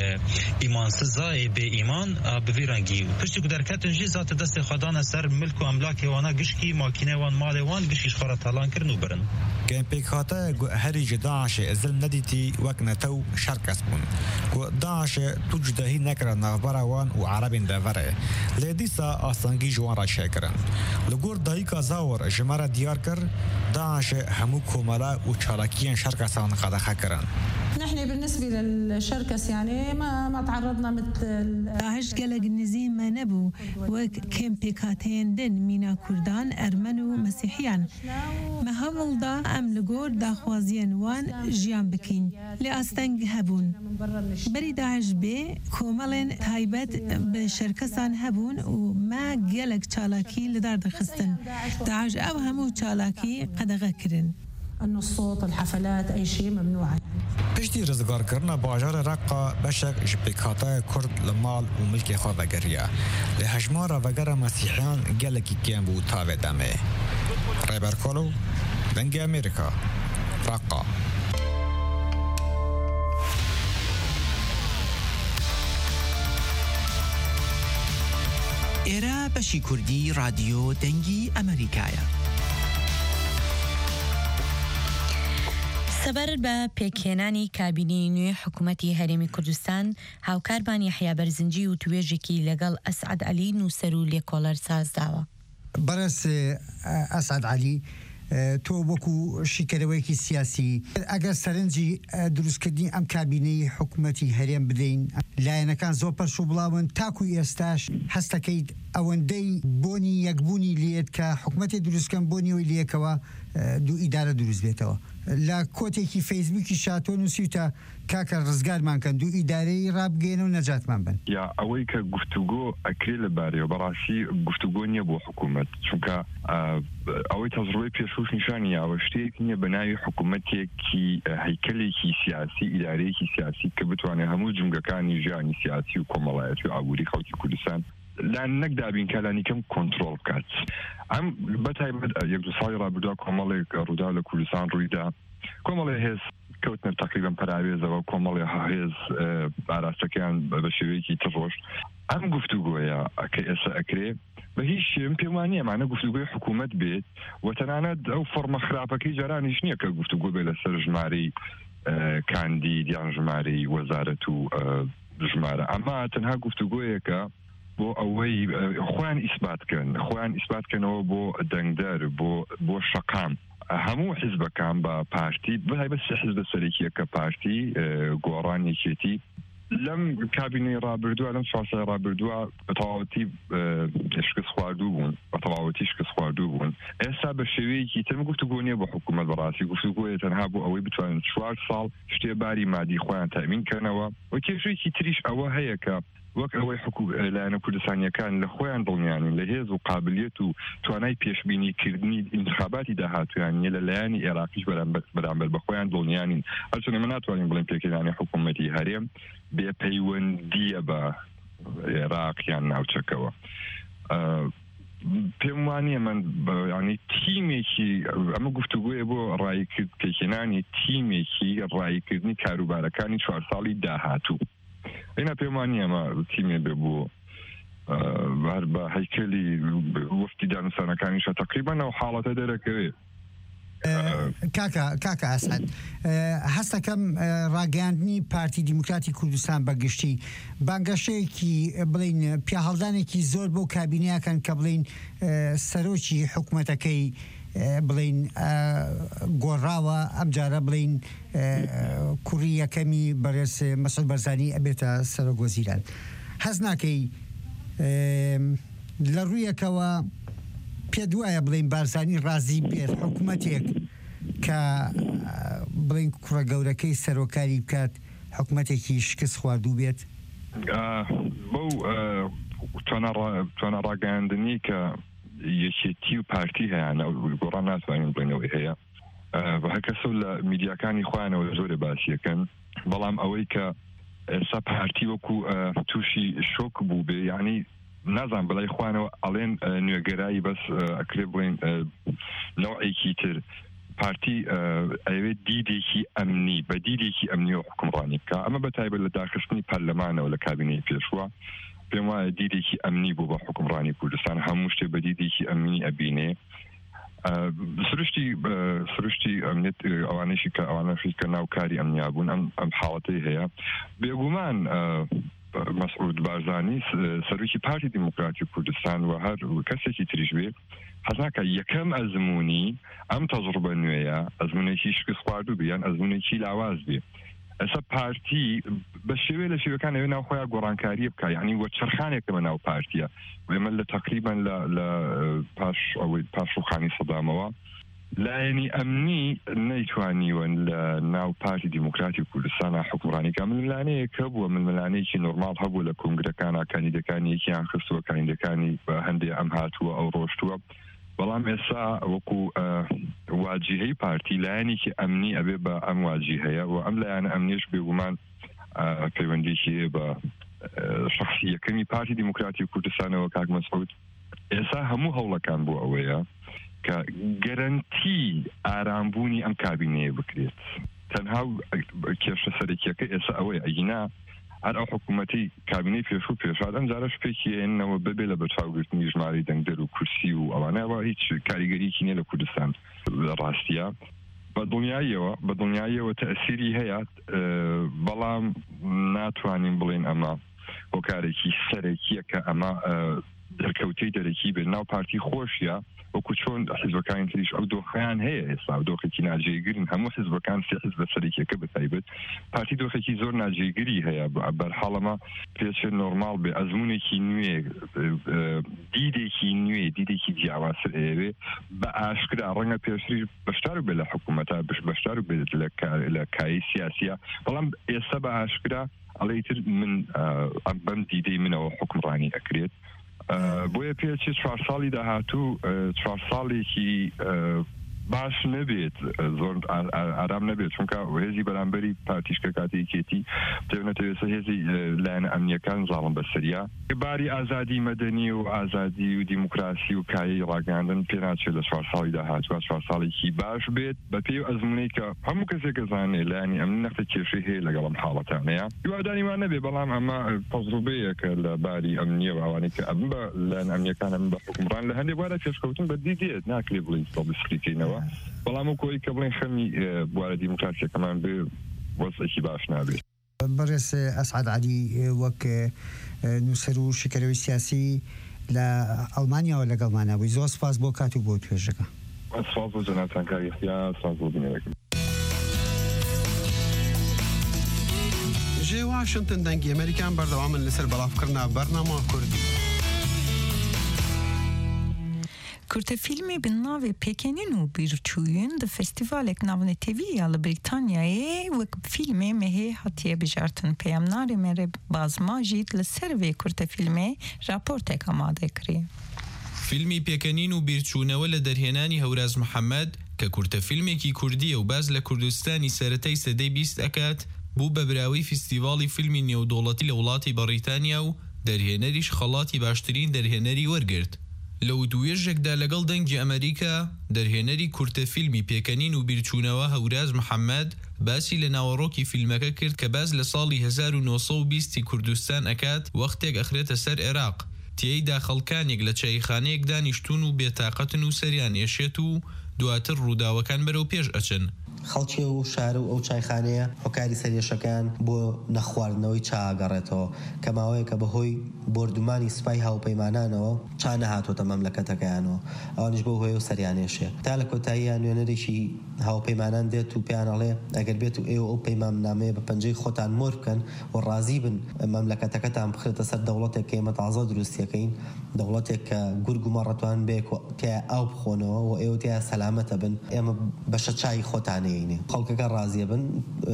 ایمانسزا به ایمان به ویرانگی پشتی کو درکتن جی ذات دست خدان سر ملک و املاک وانا گشکی ماکینه وان مال وان گشیش خارا تالان کرنو برن گیم پیکاته هری جداعش ازل ندیتی نتو شرکس بون و داعش تو جداهی نکره نغبره وان و عربین دوره لیدیسا آسانگی جوان را شکرن لگور دایکا زاور جمره دیار کر داعش همو کوملا و چالاکیان شرکسان قدخه کرن. نحن بالنسبة للشركس يعني ما ما تعرضنا مثل داعش قلق النزيم ما نبو وكم بيكاتين دن مينا كردان أرمن ومسيحيان ما هول دا أم لقور دا خوازيان وان جيان بكين لأستنج هبون بري داعش بي كومالين تايبت بشركسان هبون وما قلق چالاكي لدار دخستن داعش أو همو چالاكي قد غكرن أنه الصوت الحفلات أي شيء ممنوع. پشتی رزگار کرنا باجار رقا بشک جبکاتا کرد لمال و ملک خواه وگریه لحجمار وگر مسیحیان گلکی کم بو تاوه دمه ریبر کولو دنگ امریکا رقا ایرا بشی کردی رادیو دنگی امریکایا سەبەر بە پێکهێنانی کابینەی نوێ حکوومەتی هەرێمی کوردستان هاوکاربان یەحیا بەرزنجی و توێژێکی لەگەڵ ئەسعەد عەلی نووسەر و لێکۆڵەر سازداوە. بەڕێز ئەسعەد عەلی تۆ وەکو شیکەرەوەیەکی سیاسی ئەگەر سەرنجی دروستکردنی ئەم کابینەی حکوومەتی هەرێم بدەین لایەنەکان زۆر پەرش و بڵاون تاکوی ئێستاش هەستەکەیت ئەوەندەی بۆنی یەکبوونی لێت کە حکوومەتی دروستکەن بۆنیەوەی لێکەوە دوو ئیدارە دروست بێتەوە لە کۆتێکی فەیسبووکی شاتۆ نووسیتە کاکە ڕزگارمان کەن دوو ئیدارەی ڕابگەێنە و نەجاتمان بن یا ئەوەی کە گفتوگۆ ئەکرێ لەبارەیە بەڕاستی گفتوگۆ نییە بۆ حکوومەت چونکە ئەوەی تەجربەی پێشوش نیشانی ئەوە شتێک نییە بە ناوی حکوومەتێکی هەیکەلێکی سیاسی ئیدارەیەکی سیاسی کە بتوانێت هەموو جنگەکانی ژیانی سیاسی و کۆمەڵایەت و ئابووری خەڵکی کوردستان لا نەکدابین کەلانی کەم کۆنتترۆل بکات ئەم بەتایبەت یەک دو ساڵی ڕابردووە کۆمەڵێک ڕوودا لە کوردستان ڕوویدا کۆمەڵێ هێز کەوتنە تقریبا پراوێزەوە کۆمەڵێ هێز ئاراستەکەیان بە شێوەیەکی تڕۆژ ئەم گفتوگۆیە کە ئێستا ئەکرێ بە هیچ شێم پێم وانە ئەمانە گفتوگۆی حکوومەت بێت و تەنانەت ئەو فۆرمە خراپەکەی جارانیش نییە کە گفتوگۆ بێت لەسەر ژمارەی کاندید یان ژمارەی وەزارەت و ژمارە ئەمە تەنها گفتوگۆیەکە بۆ ئەوەی خۆیان ئیسباتکەن خۆیان ئیسباتکەنەوە بۆ دەنگدەر بۆ بۆ شەقام هەموو حیزبەکان بە پارتی بەتایبەت سێ حیزبە سەرەکیە کە پارتی گۆڕانێکێتی لەم کابینەی ڕابردووە لەم چوار ساڵی ڕابردووە بە تەواوەتی شکست خواردوو بوون بە تەواوەتی شکست خواردوو بوون ئێستا بە شێوەیەکی تر گفتوگۆ نییە بۆ حکوومەت بەڕاستی گفتوگۆیە تەنها بۆ ئەوەی بتوانن چوار ساڵ شتێ باری مادی خۆیان تامین کردنەوە و کێشەیەکی تریش ئەوە هەیە کە وەک ئەوەی لایەنە کوردستانیەکان لە خۆیان دڵنیانن لە هێز و قابلیت و توانای پێشبینیکردنی انتخاباتی داهاتویانە لە لایەنی عێراقیش بەرامبەر بە خۆیان دڵنیانین هەرچەندە من ناتوانین بڵێن پێکردانی حکوومەتی هەرێم بێپەیوەندیە بە عێراق یان ناوچەکەوە پێم وانییە من ینی تیمێکی ئەمە گفتوگوۆیە بۆ ڕایکرد پێکێنانی تیمێکی ڕایکردنی کاروبارەکانی چوار ساڵی داهاتوو اینا پێم وانییە ئەمە تیمێ بێ بۆ هەر بە هەیکەلی وەفتی دانووسانەکانیشە تقریبان ئەو حاڵەتە دەرەکەوێت کاکە کاکە ئەسعەد هەستەکەم ڕاگەاندنی پارتی دیموکراتی کوردستان بەگشتی بانگەشەیەکی بڵین پیاهەڵدانێکی زۆر بۆ کابینەیەکەن کە بڵین سەرۆکی حکوومەتەکەی بڵین گۆڕاوە ئەم جارە بڵین کوڕی یەکەمی بەڕێز مەسعود بەرزانی ئەبێتە سەرۆکوەزیران هەز ناکەی لە ڕوویەکەوە پێ دوایە بڵین بارزانی ڕازی بێت حکوومەتێک کە بڵین کوڕە گەورەکەی سەرۆکاری بکات حکوومەتێکی شکست خواردوو بێت بەو توانە ڕاگەاندنی کە یەکێتی و پارتی هەیەە گۆڕان ناتوانین بڵێنەوەی هەیە بە هەرکەسە لە میدیاکانی خۆیانەوە زۆرە باسیەکەن بەڵام ئەوەی کە ئێستا پارتی وەکو تووشی شۆک بوو بێ یعنی نازان بەلای خوانەوە ئەڵێن نوێگەرایی بەس ئەکرێ بڵێن نەوعێکی تر پارتی ئەوێت دیدێکی ئەمنی بە دیدێکی ئەمنی و حکومڕانی بکە ئەمە بەتایبەت لە داخستنی پەرلەمانەوە لە کابینەی پێشوە پێم وایە دیدێکی ئەمنی بوو بە حکومڕانی کوردستان هەموو شتێ بە دیدێکی ئەمنی ئەبینێ سروشتی سروشتی ئەمنێت ئەوانەشی کە ئەوانەشی کە ناوکاری ئەمنیا بوون ئەم ئەم حاڵەتەی هەیە بێگومان مەسعود بارزانی سەرۆکی پارتی دیموکراتی کوردستان و هەر کەسێکی تریش بێ حەزناکە یەکەم ئەزمموی ئەم تەجڕبە نوێیە ئەزمونێکی شکست خواردوو بیان ئەزمونێکی لاواز بێ ئەسا پارتی بە شێوێ لە شێوەکان ئەوێ ناو خۆیان گۆڕانکاریە بکە یعنی وە چرخانێکەمە ناو پارتیە وێمە لە تقریبان لە پاش ئەوەی پاشوخانی سەدامەوە لایەنی ئەمنی نەیتوانیوە لە ناو پارتی دیموکراتی کوردستانە حکومڕانیکە ململانەیە کە بووە ململانەیەکی نۆرماڵ هەبوو لە کۆنگرەکانە کاندیدەکانی یەکیان خستووە کاندیدەکانی بە هەندێک ئەم هاتووە ئەو ڕۆشتووە بەڵام ئێستا وەکو واجهەی پارتی لایەنێکی ئەمنی ئەبێ بە ئەم واجی هەیە و ئەم لایەنە ئەمنیش بێگومان پەیوەندیکی بە شخصی یەکەمی پارتی دیموکراتی کوردستانەوە کاک مەسعود ئێستا هەموو هەوڵەکان بۆ ئەوەیە کە گەرنتی ئارامبوونی ئەم کابینەیە بکرێت تەنها کێشە سەرەکیەکە ئێستا ئەوەیە ئەگینا هەر ئەو حکوومەتی کابینەی پێشوو پێشاد ئەم جارە شپێکیێنەوە ببێ لە بەچاوگرتنی ژمارەی دەنگدەر و کورسی و ئەوانەوە هیچ کاریگەریکی نیە لە کوردستان لە ڕاستیە بە دڵنیاییەوە بە دڵنیاییەوە تەئسیری هەیە بەڵام ناتوانین بڵێن ئەمە هۆکارێکی سەرەکیە کە ئەمە دەرکەوتەی دەرەکی بێت ناو پارتی خۆشیە وەکو چۆن حیزبەکانی تریش ئەو دۆخیان هەیە ئێستا دۆخێکی ناجێگرن هەموو حیزبەکان سێ حیزب سەرەکیەکە بەتایبەت پارتی دۆخێکی زۆر ناجێگری هەیە بەرحاڵەمە پێچێت نۆرمال بێ ئەزمونێکی نوێ دیدێکی نوێ دیدێکی جیاوازتر ئێوێ بە ئاشکرا ڕەنگە پێشتری بەشدار بێت لە حکوومەتە بش بەشدار بێت لە کایی سیاسیە بەڵام ئێستا بە ئاشکرا ئەڵەیتر من بەم دیدەی منەوە حکمڕانی ئەکرێت بۆیە پێچی چوار ساڵی داهاتوو چوار ساڵێکی باش نەبێت زۆر ئارام نەبێت چونکە هێزی بەرامبەری پارتیشکە کاتێکێتی دەبێتەوێت هێزی لایەنە ئەمنیەکان زاڵم بەسەریا باری ئازادی مەدەنی و ئازادی و دیموکراسی و کایی ڕاگەاندن پێ ناچێت لە چوار ساڵی داهاتوە چوار ساڵێکی باش بێت بە پێی ئەزمونەی کە هەموو کەسێک زانێت لایەنی ئەمن نەختە کێشەی هەیە لەگەڵم حاڵەتانەیە هیواداریمان نەبێ بەڵام ئەمە تەجروبەیەکە لە باری ئەمنیە و ئەوانەی کە ئەم بە لایەن ئەمنیەکان ئەم بە حکومڕان لە هەندێک وارە پێشکەوتن بە دیدێت ناکرێت بڵین سەڵبسکەینەوە بەڵام و کۆی کە بڵێن خەمی بوارە دیموکراسیەکەمان بێ وەزێکی باش نابێت بەڕێز ئەسعەد عەلی وەک نووسەر و شکەرەوەی سیاسی لە ئەڵمانیاوە لەگەڵمانە بووی زۆر سپاس بۆ کات و بۆ توێژەکە سپاس بۆ جەنابتان کاک یەحیا سپاس بۆ بینەرەکەم ژێ واشنتن دەنگی ئەمریکان بەردەوامن لەسەر بەڵافکردنا بەرنامە کوردی Kurte filmê bi navê Pêkenîn û Bîrçûyên di festîvalek navneteviya li Brîtanyayê wek filmê mehê hatiye bijartin. Peyamnarê Mere Bazma jî li ser vê kurte filmê raportek amade kiriye. فیلمی پێکەنین و بیرچوونەوە لە دەرهێنانی هەوراز محەممەد کە کورتە فیلمێکی کوردیە و باز لە کوردستانی سەرەتای سەدەی بیست ئەکات بوو بە براوی فیستیڤاڵی فیلمی نێودوڵەتی لە وڵاتی بەریتانیا و دەرهێنەریش خەڵاتی باشترین دەرهێنەری وەرگرت. لە وتوێژێکدا لەگەڵ دەنگی ئەمریکا دەرهێنەری کورتە فیلمی پێکەنین و بیرچوونەوە هەوراز محەممەد باسی لە ناوەڕۆکی فیلمەکە کرد کە باز لە ساڵی هەزار و نۆسە و بیستی کوردستان ئەکات وەختێک ئەخرێتە سەر عێراق تێیدا خەڵکانێک لە چایخانەیەک دانیشتون و بێتاقەتن و سەریان ئێشێت و دواتر ڕووداوەکان بەرەو پێش ئەچن. خەڵکی و شار و ئەو چایخانەیە هۆکاری سەرێشەکان بۆ نەخواردنەوەی چاگەڕێتەوە کە ماوەیە کە بەهۆی بردومانی سوپای هاوپەیمانانەوە چا نەهاتۆتە مەملەکەتەکەیانەوە ئەوانش بۆ هۆی و سەریانێشێ تا لە کۆتاییان نوێنەرێکی هاوپەیمانان دێت و پیانەڵێ ئەگەر بێت و ئێوە ئەو پەیماننامەیە بە پەنجەی خۆتان مۆر بکەن و ڕازی بن مەملەکەتەکەتان بخرێتە سەر دەوڵەتێک کە ئێمە تازە دروستیەکەین دەوڵەتێک کە گورگ و مەڕەتوان بێ تیا ئاو بخۆنەوە و ئێوە تیا سەلامەتە بن ئێمە بەشە چای خۆتانەیەینێ خەڵکەکە ڕازیە بن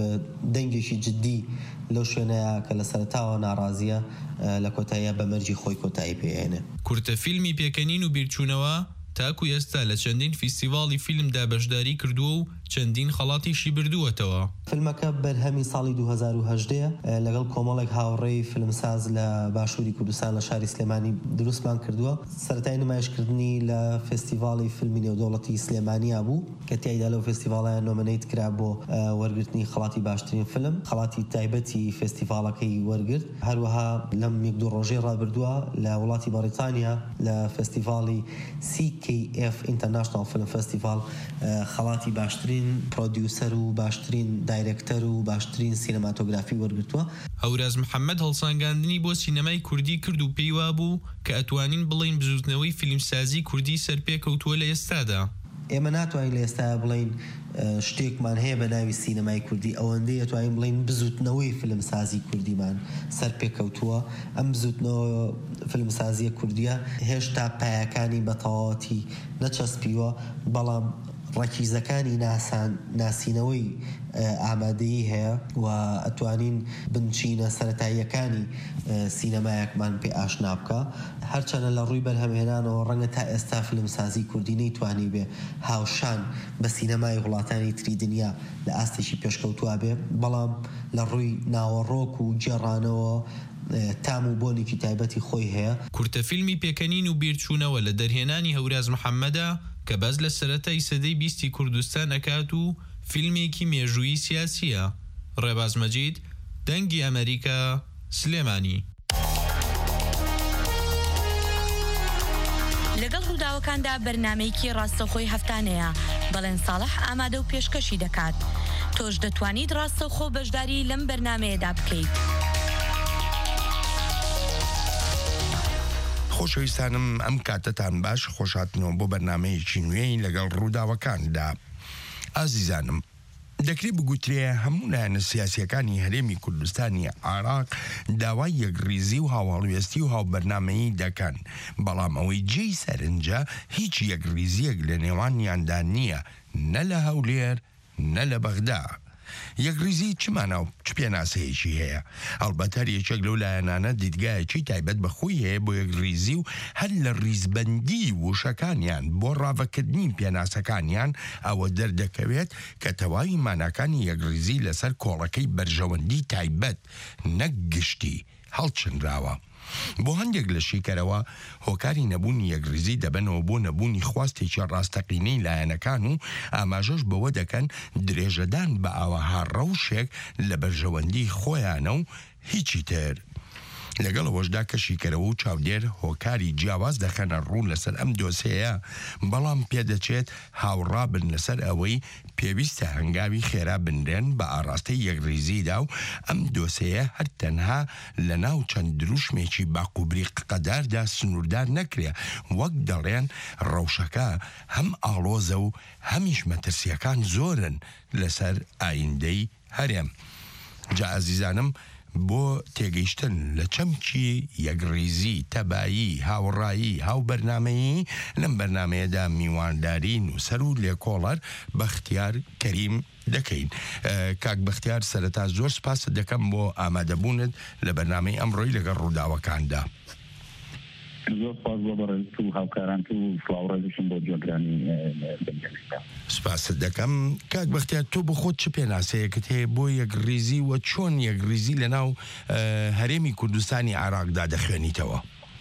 دەنگێکی جددی لەو شوێنەیە کە لە سەرتاوە ناڕازیە لە کۆتاییە بە مەرجی خۆی کۆتایی پێێنێ. کورتە فیلمی پێکەنین و بیرچوونەوە تاکو ئێستا لە چەندین فیستیڤاڵی فیلمدا بەشداری کردووە و چەندین خەڵاتیشی بردووەتەوە. فیلمەکە بەرهەمی ساڵی دوو هەزار و هەژدە لەگەڵ کۆمەڵێک هاوڕێی فیلمساز لە باشووری کوردستان لە شاری سلێمانی دروستمان کردووە. سەرەتای نمایشکردنی لە فستیڤاڵی فیلمی نێودەوڵەتی سلێمانیا بوو کە تیایدا لەو فستیڤاڵیان نۆمنەیت کرا بۆ وەرگرتنی خەڵاتی باشترین فیلم خەڵاتی تایبەتی فستیڤاڵەکەی وەرگرت. هەروەها لەم یەک دوو ڕۆژەی ڕابردووە لە وڵاتی بەریتانیا لە فستیڤاڵی سی کێ ئێف ئینتەرناشنال فیلم فستیڤاڵ خەڵاتی باشترین پرۆدیوسەر و باشترین دایرکتەر و باشترین سینەماتۆگرافی وەرگرتووە. هەوراز محەممەد هەڵسانگاندنی بۆ سینەمای کوردی کرد و پێی وابوو کە ئەتوانین بڵین بزوتنەوەی فیلمسازی کوردی سەرپێکەوتووە لە ئێستادا. ئێمە ناتوانین لە ئێستا بڵین شتێکمان هەیە بە ناوی سینەمای کوردی ئەوەندەی ئەتوانین بڵین بزوتنەوەی فیلمسازی کوردیمان سەرپێکەوتووە. ئەم بزوتنەوە فیلمسازیە کوردیە هێشتا پایەکانی بە تەواوەتی نەچەسپیوە بەڵام ڕەکیزەکانی ناسان ناسینەوەی ئامادەیی هەیە و ئەتوانین بنچینە سەرەتاییەکانی سینەمایەکمان پێ ئاشنا بکە. هەرچەنە لە ڕووی بەرهەمهێنانەوە ڕەنگە تا ئێستا فیلمسازی کوردی نەیتوانی بێ هاوشان بە سینەمای وڵاتانی تری دنیا لە ئاستێکی پێشکەوتووە بێ بەڵام لە ڕووی ناوەڕۆک و جێڕانەوە تام و بۆنێکی تایبەتی خۆی هەیە. کورتە فیلمی پێکەنین و بیرچوونەوە لە دەرهێنانی هەوراز محەممەدە کە باز لە سەرەتای سەدەی بیستی کوردستان ئەکات و فیلمێکی مێژووی سیاسیە. ڕێباز مەجید دەنگی ئەمریکا سلێمانی. لەگەڵ ڕووداوەکاندا بەرنامەیەکی ڕاستەوخۆی هەفتانەیە بەڵێن ساڵح ئامادە و پێشکەشی دەکات. تۆش دەتوانیت ڕاستەوخۆ بەشداری لەم بەرنامەیەدا بکەیت. خۆشەویستانم ئەم کاتتان باش خۆشاتنەوە بۆ بەرنامەیەکی نوێی لەگەڵ ڕووداوەکاندا. ئازیزانم، دەکرێت بگوترێ هەموو لایەنە سیاسیەکانی هەرێمی کوردستانی عێراق داوای یەکریزی و هاوڵوێستی و هاوبەرنامەیی دەکەن، بەڵام ئەوەی جێی سەرنجە هیچ یەکریزیەک لە نێوانیاندا نییە، نە لە هەولێر نە لە بەغدا. یەکریزی چمانە و چ پێناسەیەکی هەیە؟ ئەڵبەت هەر یەکێک لەو لایەنانە دیدگایەکی تایبەت بەخۆی هەیە بۆ یەکریزی و هەر لە ڕیزبەندی وشەکانیان بۆ ڕاوەکردنی پێناسەکانیان ئەوە دەردەکەوێت کە تەواوی ماناکانی یەکریزی لەسەر کۆڵەکەی بەرژەوەندی تایبەت نەک گشتی هەڵچنراوە. بۆ هەندێک لە شیکەرەوە هۆکاری نەبوونی یەکریزی دەبنەوە بۆ نەبوونی خواستێکی ڕاستەقینەی لایەنەکان و ئاماژەش بەوە دەکەن درێژەدان بە ئاوەها ڕەوشێک لە بەرژەوەندی خۆیانە و هیچی تر. لەگەڵ ئەوەشدا کە شیکەرەوە و چاودێر هۆکاری جیاواز دەخەنە ڕوو لەسەر ئەم دۆسەیە، بەڵام پێدەچێت هاوڕابن لەسەر ئەوەی پێویستە هەنگاوی خێرا بنرێن بە ئاراستەی یەکریزیدا و ئەم دۆسەیە هەر تەنها لە ناو چەند دروشمێکی باقوبری قەداردا سنووردار نەکرێ، وەک دەڵێن ڕەوشەکە هەم ئاڵۆزە و هەمیش مەترسیەکان زۆرن لەسەر ئایندەی هەرێم. جا ئازیزانم، بۆ تێگەیشتن لە چەمکی یەکریزی، تەبایی، هاوڕایی، هاو بەرنامەیی لەم بەرنمەیەدا میوانداری نووسەر و لێکۆڵەر بەختیار کەریم دەکەین. کاک بەختیار، سەرەتا زۆر سپاس دەکەم بۆ ئامادەبوونت لە بەرنامەی ئەمڕۆی لەگەڵ ڕووداوەکاندا. زۆر سپاس بۆ بەڕێز و هاوکاران و فڵاوڕێزشم بۆ جۆگرانی بەنجێنیدا. سپاست دەکەم. کاک بەختیار، تۆ بۆ خۆت چ پێناسەیەکت هەیە بۆ یەکریزی و چۆن یەکریزی لە ناو هەرێمی کوردستانی عێراقدا دەخوێنیتەوە؟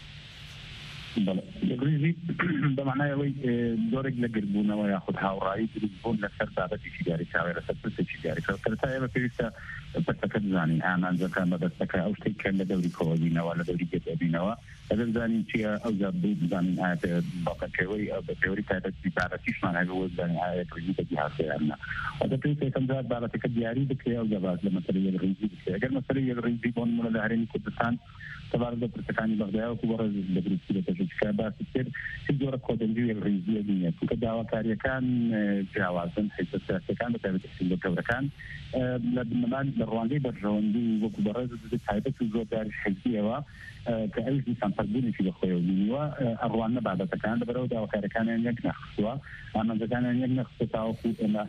یەکریزی بەمانایەوەی زۆرێک لە گربوونەوە یاخود هاوڕایی دروستبوون لەسەر بابەتێکی دیاریکراوی لەسەر پرسێکی دیاریکراوی تا ئێمە پێویستە پرسەکە بزانین، ئامانجەکان بەدەستەکە ئەو شتێک کە لە دەوری کۆڵبینەوە لە دەوری گێتەبینەوە ئەگەر بزانین چیە ئەو جا بوو بزانین ئایا باقەکەوەی ئەو بە پێوەری تایبەتی بابەتیشمان هەبێ بۆ بزانین ئایا یەکریزی بەجێ هاتووە نا. وەدە پێویستە یەکەم جار بابەتەکە دیاری بکرێ ئەو جا باز لە مەسەلەی یەکریزی بکرێ. ئەگەر مەسەلەی یەکریزی بۆ نمونە لە هەرێمی کوردستان تەبارەت بە پرسەکانی بەغدایەوە بەڕێز لە دروستی لە پێشکە باسی کرد، هیچ جۆرە کۆدەنجی یەکریزیە نییە، چونکە داواکاریەکان جیاوازن، حیزبە سیاسیەکان بە تایبەتی حیزبە گەورەکان لە بنەمان لە ڕوانگەی بەرژەوەندی وەکو بەڕێز تایبەت و زۆرداریش حیزبیەوە کە ئەویش دیسانپەربوونێکی بەخۆیەوە بینیوە ئەڕوانە بابەتەکان لەبەرەوە داواکاریەکانیان یەک نەخستووە، ئامانجەکانیان یەک نەخستە تاوەکو ئێمە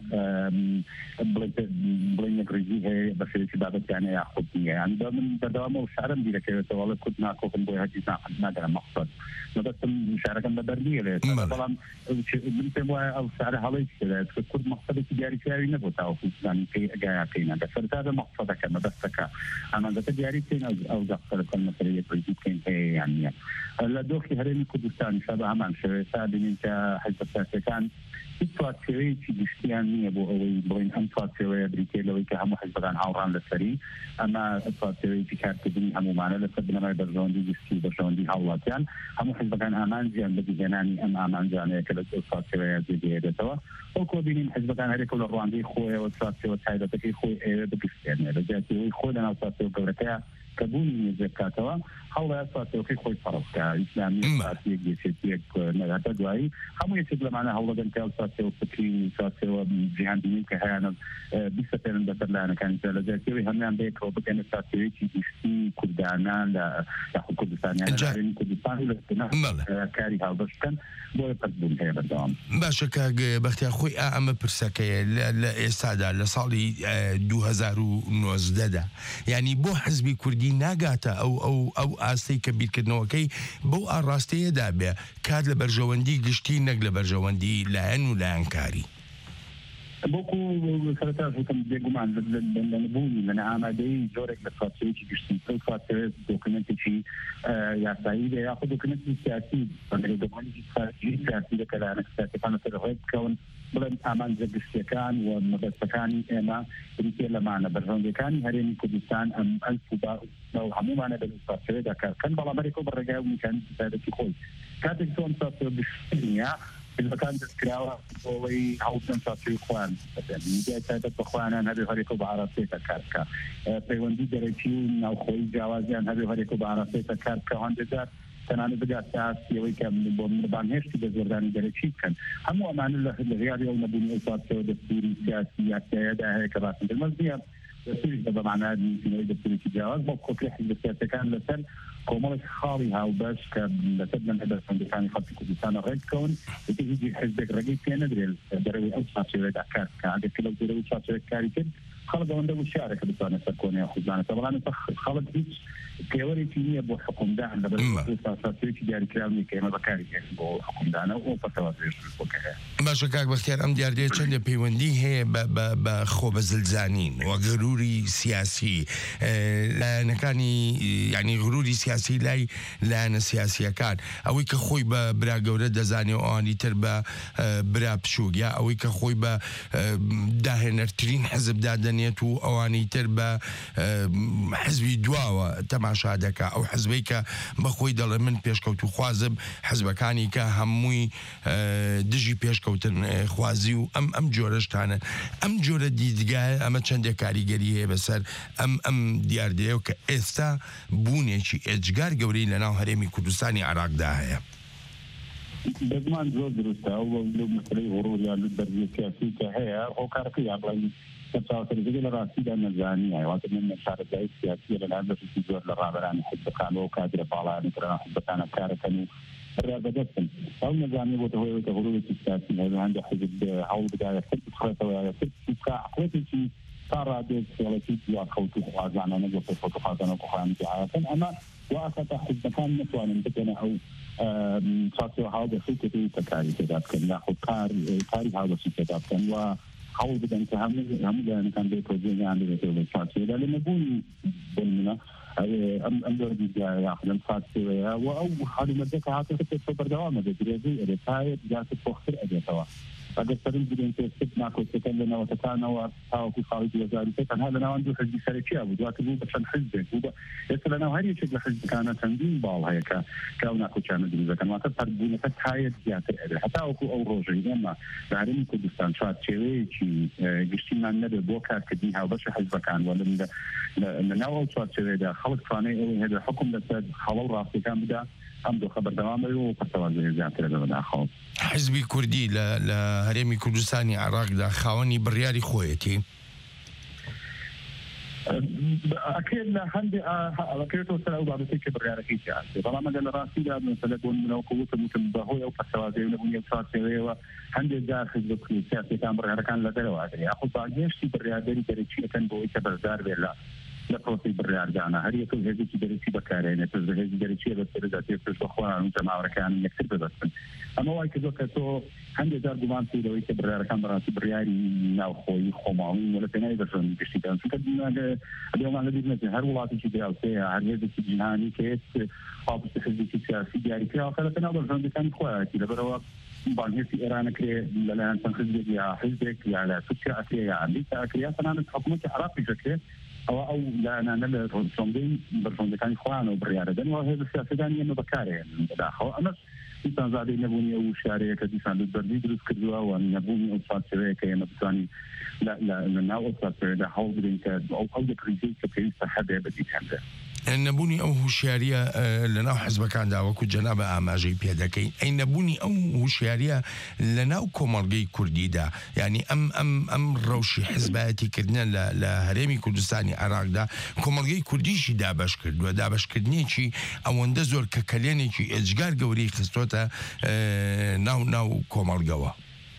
بڵێن یەکریزی هەیە بە شێوەیەکی بابەتیان هەیە یاخود نییە. یان من بەداوامەوە شارەم بیرەکەوێتەوە وەڵێ کورد ناکۆکن بۆی هەرگیز ناگەرە مەقسەد مەبەستم شارەکەم بەبەردیە لێت، بەڵام من پێم وایە ئەو شارە هەڵەی دەدات کە کورد مەقسەدێکی دیاریکراوی نەبوو تاوەکو زانین پێی ئەگایاکەینە بەسەرتادا مەقسەدەکە مەبەستەکە ئامانجەکە دیاری بکەین ئەو دەقسەرەکەن مەسەلەی یەکریزی بکەین هەیە یان نییە. لە دۆخی هەرێمی کوردستان شە بە هەمان شێوەیە تا بینین کە حیزبە سیاسیەکان هیچ تواتکێوەیەکی گشتیان نییە بۆ ئەوەی بڵین ئەم تواتکێوەیە بریتێ لەوەی کە هەموو حیزبەکان هاوڕان لەسەری، ئەمە تواتکێوەیەکی کارکردنی هەمومانە لەسەر بنەمای بەرژەوەندی گشتی بەرژەوەندی هاوڵاتیان، هەموو حیزبەکان ئامانجیان بە دیهێنانی ئەم ئامانجانەیە کە لە تواتکێوەیە جێدێتەوە، وەکو بینین حیزبەکان هەرێک لە ڕوانگەی خۆیەوە تواتکێوە تایبەتەکەی خۆی ئێوە بگشتێنێ لە جیاتیەوەی خۆی لەناو تواتکێوە گەورەکەیە کە بوونی نێزێک کاتەوە هەوڵەیە تواتکێوەکەی خۆی فەڕەوکە ئیسلامی پارتیەک یەکێتیەک نەگاتە دوایی هەموو یەکێک لەمانە هەوڵەدەن کە تواتکێوە فکری و تواتکێوە جیهانبینی کە هەیەە بیستە پێرن بەسەر لایەنەکانی لە جیاتیەوەی هەمیان بەیەکەوە بکەنە تواتکێوەیەکی گشتی کوردانان لە یاخود کوردستانیان لە هەرێمی کوردستان و لە کاری هاوبەشکەن بۆیە پەسبوون هەیە بەردەوام. باشە کاک بەختیار، خۆی ئەمە پرسەکەیە لە ئێستادا لە ساڵی دوو هەزار و نۆزدەدا، یعنی بۆ حزبی کوردی ناگاتە ئەو ئەو ئەو ئاستەی کە بیرکردنەوەکەی بەو ئاڕاستەیەدا بێ کات لە بەرژەوەندی گشتی نەک لە بەرژەوەندی لایەن و لایەنکاری. بۆکو سەرەتا وتم بێگومان لە نبوونی لە ئامادەی زۆرێک لە تواتکێوەیەکی گشتی تواتکێوە دۆکومنتێکی یاسایی دە یاخود دۆکومنتی سیاسی دۆکومنتی سیاسی دەکە لایەنە سیاسیەکان سەرڕێ بکەون بڵێن ئامانجە گشتیەکان و مەبەستەکانی ئێمە بریتێ لەمانە بەرژەوەندیەکانی هەرێمی کوردستان ئەم ئەلفوبا هەمومانە بە تواتکێوەیەدا کارکەن، بەڵام هەرێکەوە بەڕێگای و میکانیزمی تایبەتی خۆی کاتێک تۆم تواتکێوە گشتی نییە حزبەکان دەستکراوە بۆەوەی هەوڵدەن تواتکێوەی خۆیان میدیای تایبەت بە خۆیانیان هەبێ هەرێکەوە بە ئاراستەیەکە کار بکات، پەیوەندی دەرەکی و ناوخۆیی جیاوازیان هەبێ هەرێکەوە بە ئاراستەیەکە کار بکات، هەندێک جار تەنانەت بگات سیاسیەوەی کە بۆ بانهێشتی دەستبەردانی دەرەچی بکەن هەموو ئەمانە لە غیابی ئەو نەبوونی ئەو ساتەوە دەستوری سیاسی یاکایەدا هەیە کە باسن دەمەزیە دەستوری بەمعنای نووسینەوەی دەستوری جیاواز بۆ کۆکری حیزب سیاسیەکان لەسەر کۆمەڵێک خاڵی هاوبەش کە لەسەر بنەدە سندەکانی خەڵکی کوردستان ڕێککەون هیچ حیزبێک ڕێگەی پێ نەدرێت دەرەوەی ئەو چارچێوەیەدا کار بکات ئەگەر لەو دەرەوەی چارچێوەیەک کاری کرد خەڵک ئەوەندە وشارێکە بتوانێت سەر کۆنەی خوزانێت بەڵام خەڵک هیچ پێوەرێکی نییە بۆ حکومدان لەبەر ساساتێکی دیاریکراونی کە ئێمە بەکاری هێن بۆ حکومدانە و پەتەوازێش بۆکە باشە کاک بەختیار ئەم دیاردەیە چەندە پەیوەندی هەیە بە خۆ بەزلزانین و غروری سیاسی لایەنەکانی ینی غروری سیاسی لای لایەنە سیاسیەکان ئەوەی کە خۆی بە برا گەورە دەزانێ و ئەوانی تر بە برا پشوک یا ئەوەی کە خۆی بە داهێنەرترین حزب دادەنێت و ئەوانی تر بە حزبی دواوە تەماشا دەکا ئەو حزبەی کە بەخۆی دەڵێ من پێشکەوت و خوازم حزبەکانی کە هەمووی دژی پێشکەوتن خوازی و ئەم ئەم جۆرەشتانە ئەم جۆرە دیدگای ئەمە چەندێک کاریگەری هەیە بەسەر ئەم ئەم دیاردەیە و کە ئێستا بوونێکی ئێجگار گەورەی لەناو هەرێمی کوردستانی عێراقدا هەیە بەگومان زۆر دروستە لەو مەسەلەی غڕوریان دەربیە سیاسی کە هەیە هۆکارەکەی یاڵی چاوەسەرزەکەی لە ڕاستیدا نەزانی هەیەواتە من شارەزای سیاسیە لەلایەن بەشێکی زۆر لە ڕابەرانی حزبەکانەوە کادرە باڵایانی ترە حزبەکانە کارەکەن و ڕابەدەستن ئەو نەزانی بۆتە هۆیەوە کە غڕوریێکی سیاسی هەیە هەندێک حزب هەوڵ بدایە سەر بخڕێتەوە یاسەر عقلێتێکی تا ڕادێت سێڵەتی یا خەوت و خوازانانە بۆ پێفۆت و خوازانە و خوانی جاهاتن ئەمە واسەتە حزبەکان نتوانن بکەنە ئەو چاسێ هاوبەشی کە تەکاری تێدا بکەن یاخود کاری هاوبەشی تێدا بکەن و هەوڵ بدەن کە هەموو هەموو لایەنەکان بێت تۆزیێنیان بێتەوە لە چاسێدا لە نەبوونی بنمونە ئەم زۆر دیجایە یاخود لەم چاسێوەیە و ئەو حالیمەردە کە هاتووەکە پێشتە بەردەوامە دێت درێژەی ئەدێتایە جاتت پۆختر ئەدێتەوە ئەگەر سەرنج بدەین پێ ناکۆچەکەن لە نەوەتەکانەوە تاوەکو خاڵی دوو هەزار و سێ تەنها لە ناوان دوو حزبی سەرەکییا بوو دواتر بوو بە چەند حزبێک بوو بە ئێستا لە ناو هەر یەکێک لە حزبەکانە چەندین باڵ هەیە کە کە ئەو ناکۆچانە دروست دەکەن واتە پەربوونەکە تایەت زیاتر ئەبێت هەتاوەکو ئەو ڕۆژەی ئێمە لە هەرێمی کوردستان چوارچێوەیەکی گشتیمان نەبێت بۆ کارکردنی هاوبەشە حزبەکان و لە ناو ئەو چوارچێوەیەدا خەڵک توانێت ئەوەی هەبێ حکم لەسەر خەڵە و ڕاستیەکان بدا ئەم دۆ خەبەردەوام و پەتەوازەیە زیاتر لە بەداخەوە حزبی کوردی لە هەرێمی کوردستانی عێراقدا خاوەنی بڕیاری خۆیەتی ئەکرێت لە هەندێک ئەکرێتەوە سەر ئەو بابەتەی کە بڕیارەکەی تیاسی بەڵام ئەگەر لە ڕاستیدا مەسەلە بۆ منەوەکە وتم وتم بەهۆی ئەو پەتەوازەیە نەبوونی ئەو چوارچێوەیەوە هەندێک جار حزب سیاسیەکان بڕیارەکان لە دەرەوە ئەگەر یاخود باگەشتی بڕیاردەری دەرەچیەکەن بۆ ئەوەی کە بەشدار بێت لە لە پرۆسی بڕیاردانە هەر یەک هێزێکی دەرەچی بەکارێنێت پێش هێزی دەرەچیە بەسەردا پێش بەخۆیان و جەماوەرەکان یەکتر ببەستن ئەمە وای کردووە کە تۆ هەندێک جار گومان کردەوەی کە بڕیارەکان بەڕاستی بڕیاری ناوخۆیی خۆماڵی وە لە پێناوی بەشۆن گشتیدان چونکە ئەبێمان لەبیر نەچێت هەر وڵاتێکی دراوسەیە هەر هێزێکی جیهانی کە هێز پاڵپشتی حزبێکی سیاسی دیاریکراوە لە پێناو بەشۆندەکانی خۆیەتی لەبەرەوە بانهێزی ئێرانەکرێ لەلایەن چەند حزبێک یا حزبێک یا لە تورکیا ئەکرێ یا ئەمریکا ئەکرێ یا تەنانەت حکوومەتی عێراقیش ئەکرێ ئەوە ئەو لایەنانە لە ڕۆژۆندەی بەرژۆندەکانی خۆیانەوە بڕیارەدەن و هێز سیاسەکانی ئێمە بەکارێن بەداخەوە ئەمەش دیسان زادەی نەبوونی ئەو شارەیە کە دیسان بەردی دروست کردووە و نەبوونی ئەو چارچێوەیە کە ئێمە بتوانین لە ناو ئەو چارچێوەیەدا هەوڵ بدەین کە ئەو ئەو دەکریزەی کە پێویستە هەبێ بەدی هەندێ نەبوونی ئەو هوشیاریە لە ناو حزبەکاندا وەکو جەنابە ئاماژەی پێ دەکەین ئەی نەبوونی ئەو هوشیاریە لە ناو کۆمەڵگەی کوردیدا یعنی ئەم ئەم ئەم ڕەوشی حزبایەتیکردنە لە هەرێمی کوردستانی عێراقدا کۆمەڵگەی کوردیشی دابەش کردووە دابەشکردنیەکی ئەوەندە زۆر کە کەلێنێکی ئێجگار گەورەی خستۆتە ناو ناو کۆمەڵگەوە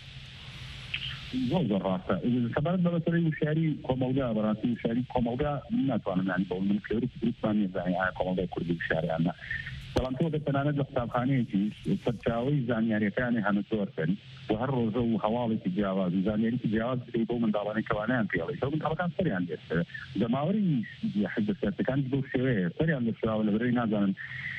زۆر ڕاستە سەبارەت بە مەسەلەی وشیاری کۆمەڵگا بەڕاستی وشیاری کۆمەڵگا ناتوانم ینی بۆ من کێوەرێکی دروستمان نییە زانین ئایا کۆمەڵگای کوردی وشیاریانە بەڵام تۆ دەتەنانەت لە قوتابخانەیەکی سەرچاوەی زانیاریەکانی هەمە زۆرکەن و هەر ڕۆژە و هەواڵێکی جیاواز و زانیاریی جیاواز بدەیت بۆ منداڵانەی کەوانیان پێڵی تۆ منداڵەکان سەریان دێت جەماوەری حزب سیاسیەکانی بۆ شێوەیە سەریان دەشراوە لەبەرەوەی نازانن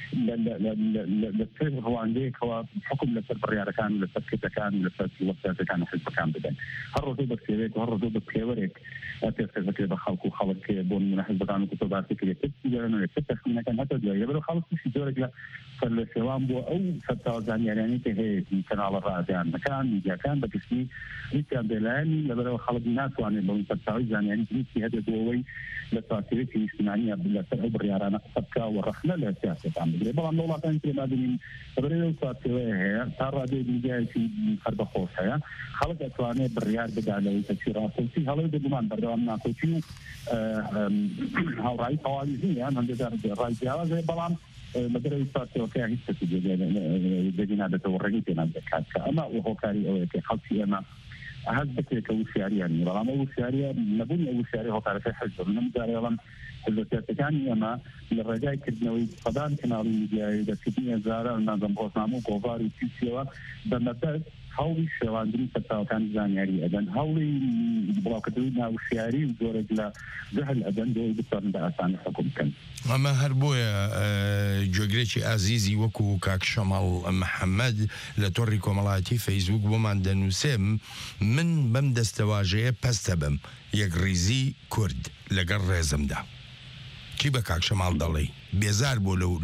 لەسەر ڕواندەیەکەوە حکم لەسەر بڕیارەکان و لەسەر کردەکان و لەسەر وەسیاسەکان حزبەکان بدەن هەر ڕۆژەی بە کێوەیەک و هەر ڕۆژەی بە پێوەرێک پێشکەشەکرێت بە خەڵک و خەڵک بۆ نمونە حزبەکان و کتۆبارتێک یەکتر تەخمینەکان هەتا دوای لەبەرەوە خەڵک تووشی زۆرێک هەیە لە سێوان بۆ ئەو سەرتاوازانیارانی کە هەیەی کەناڵە ڕادیانەکان میدیاکان بەگشتی هیچیان بێلایانی لەبەرەوە خەڵک ناتوانێت بەڵی سەرتاوی زانیاری هیچی هەبێت بۆ ئەوەی لە سواتێتی نیشتیمانی لەسەر ئەو بڕیارانە قسە بکا و ڕەخنە لە سیاسەتان بگرێت بەڵام لە وڵاتانی ترێ مادەمین لەبەرەوەی ئەو سواتێوەیە هەیە تا ڕادیۆی میدیایەکی خەربەخۆش هەیە خەڵک دەتوانێت بڕیار بدا لەوەی کەچی ڕاستەوسی هەڵەی بگومان بەردەوام ناکۆچی و هاوڕایی تەواوی نییە هەندێک ڕای جیاوازێ بەڵام لەبەرەوەی سواتێوەکە هیچ کەسی دەگی نادێتەوە ڕێگەی پێ نادەکات کە ئەمە و هۆکاری ئەوەیە کە خەڵکی ئێمە هەست بکرێت کە وشیاریانی بەڵام ئەو وشیاریە نەبوونی ئەو وشیاری هۆکارەکەی حەزب نەمجارێڵم حزبەتەکانی ئێمە لە ڕێگای کردنەوەی سەدان کەناڵی میدیایی دەستکردنی هەزارە نازەم ڕۆژنامە و گۆڤار و پیسیەوە بەمەبەست هەوڵی شێواندنی سەرتاوەکانی زانیاری ئەدەن هەوڵی بڵاوکردنی ناوشیاری و زۆرێک لە جەهل ئەدەن بۆ بتوانن بە ئاسانی حکوم بکەن ئەمە هەر بۆیە گوێگرێکی ئازیزی وەکو کاک شەماڵ محەممەد لە تۆڕی کۆمەڵایەتی فەیسبوک بۆمان دەنووسێم من بەم دەستەواژەیە پەستە بم یەک ڕیزی کورد لەگەڵ ڕێزمدا چی بە کاک شەماڵ دەڵێ بێزار بۆ لەو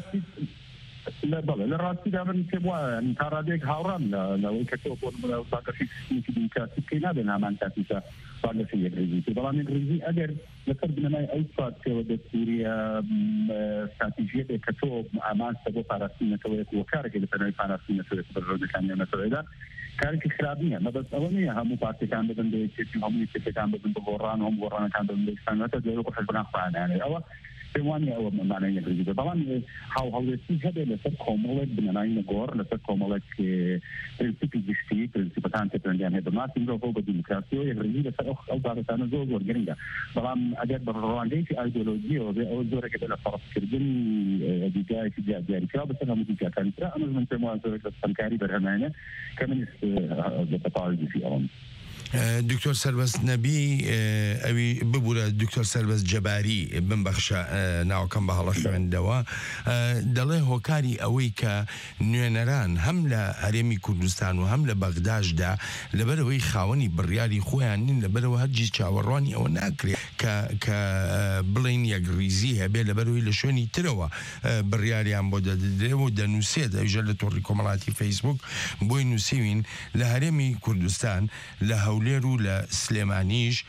بەڵێ لە ڕاستیدا من پێم وایە تا ڕادێک هاوڕام لەوەی کە تۆ بۆ ساکەشی کاسی پێی نادێن هامان کاتیسا ساگەشی یەکڕێزی بەڵام یەکڕێزی ئەگەر لەسەر بنەمای ئەو سواتەوە دەستوریە استراتیژیەک کە تۆ ئامانستە بۆ پاراستنەوەیەک و کارێکی لە پەناوی پاراستنەوەیەک بەڕۆژەکانی ئەمەتەوەیدا کارێکی خراپ نییە مەبەست ئەوە نییە هەموو پارتیەکان ببن بە یەکێتی هەموو یەکێتەکان ببن بە گۆڕان هەموو گۆڕانەکان ببن بە ئیسلامەتە جۆرە خۆش بنان خوانیانێ ئەوە پێوانی ئەوە مانای یەکڕێزی بەڵام هاو هەڵوێستی هەبێت لەسەر کۆمەڵێک بنەمای نەگۆڕ لەسەر کۆمەڵێک پرینسیپی گشتی پرینسیپەکان کە پەیوەندیان هەیە بەماسی مرۆڤ بە دیموکراسی و یەکڕێزی لەسەر ئەو بابەتانە زۆر زۆر گرنگە بەڵام ئەگەر بە ڕەوانگەیەکی ئایدۆلۆژیەوە بێ ئەوە زۆرێکە بێت لە فەرەسکردن دیجایەکی دیاریکرا بەسەر هەموو دیجاکانی ترا ئەمەش من پێم وایە زۆرێک لە سەمکاری بەرهەمانە کە منیش بەتەواوی دووسی ئەوەم دکتۆر سەربەست نەبی ئەوی ببوورە دکتۆر سەربەست جەباری بمبەخشە ناوەکەم بە هەڵە خوێندەوە دەڵێ هۆکاری ئەوەی کە نوێنەران هەم لە هەرێمی کوردستان و هەم لە بەغداژدا لەبەرەوەی خاوەنی بڕیاری خۆیان نین لەبەرەوە هەرگیز چاوەڕوانی ئەوە ناکرێت کە بڵین یەکڕیزی هەبێ لەبەرەوەی لە شوێنی ترەوە بڕیاریان بۆ دەدرێ و دەنووسێت ئەوژە لە تۆڕی کۆمەڵاتی فەیسبوک بۆی نووسیوین لە هەرێمی کوردستان لە هەولێر و لە سلێمانیش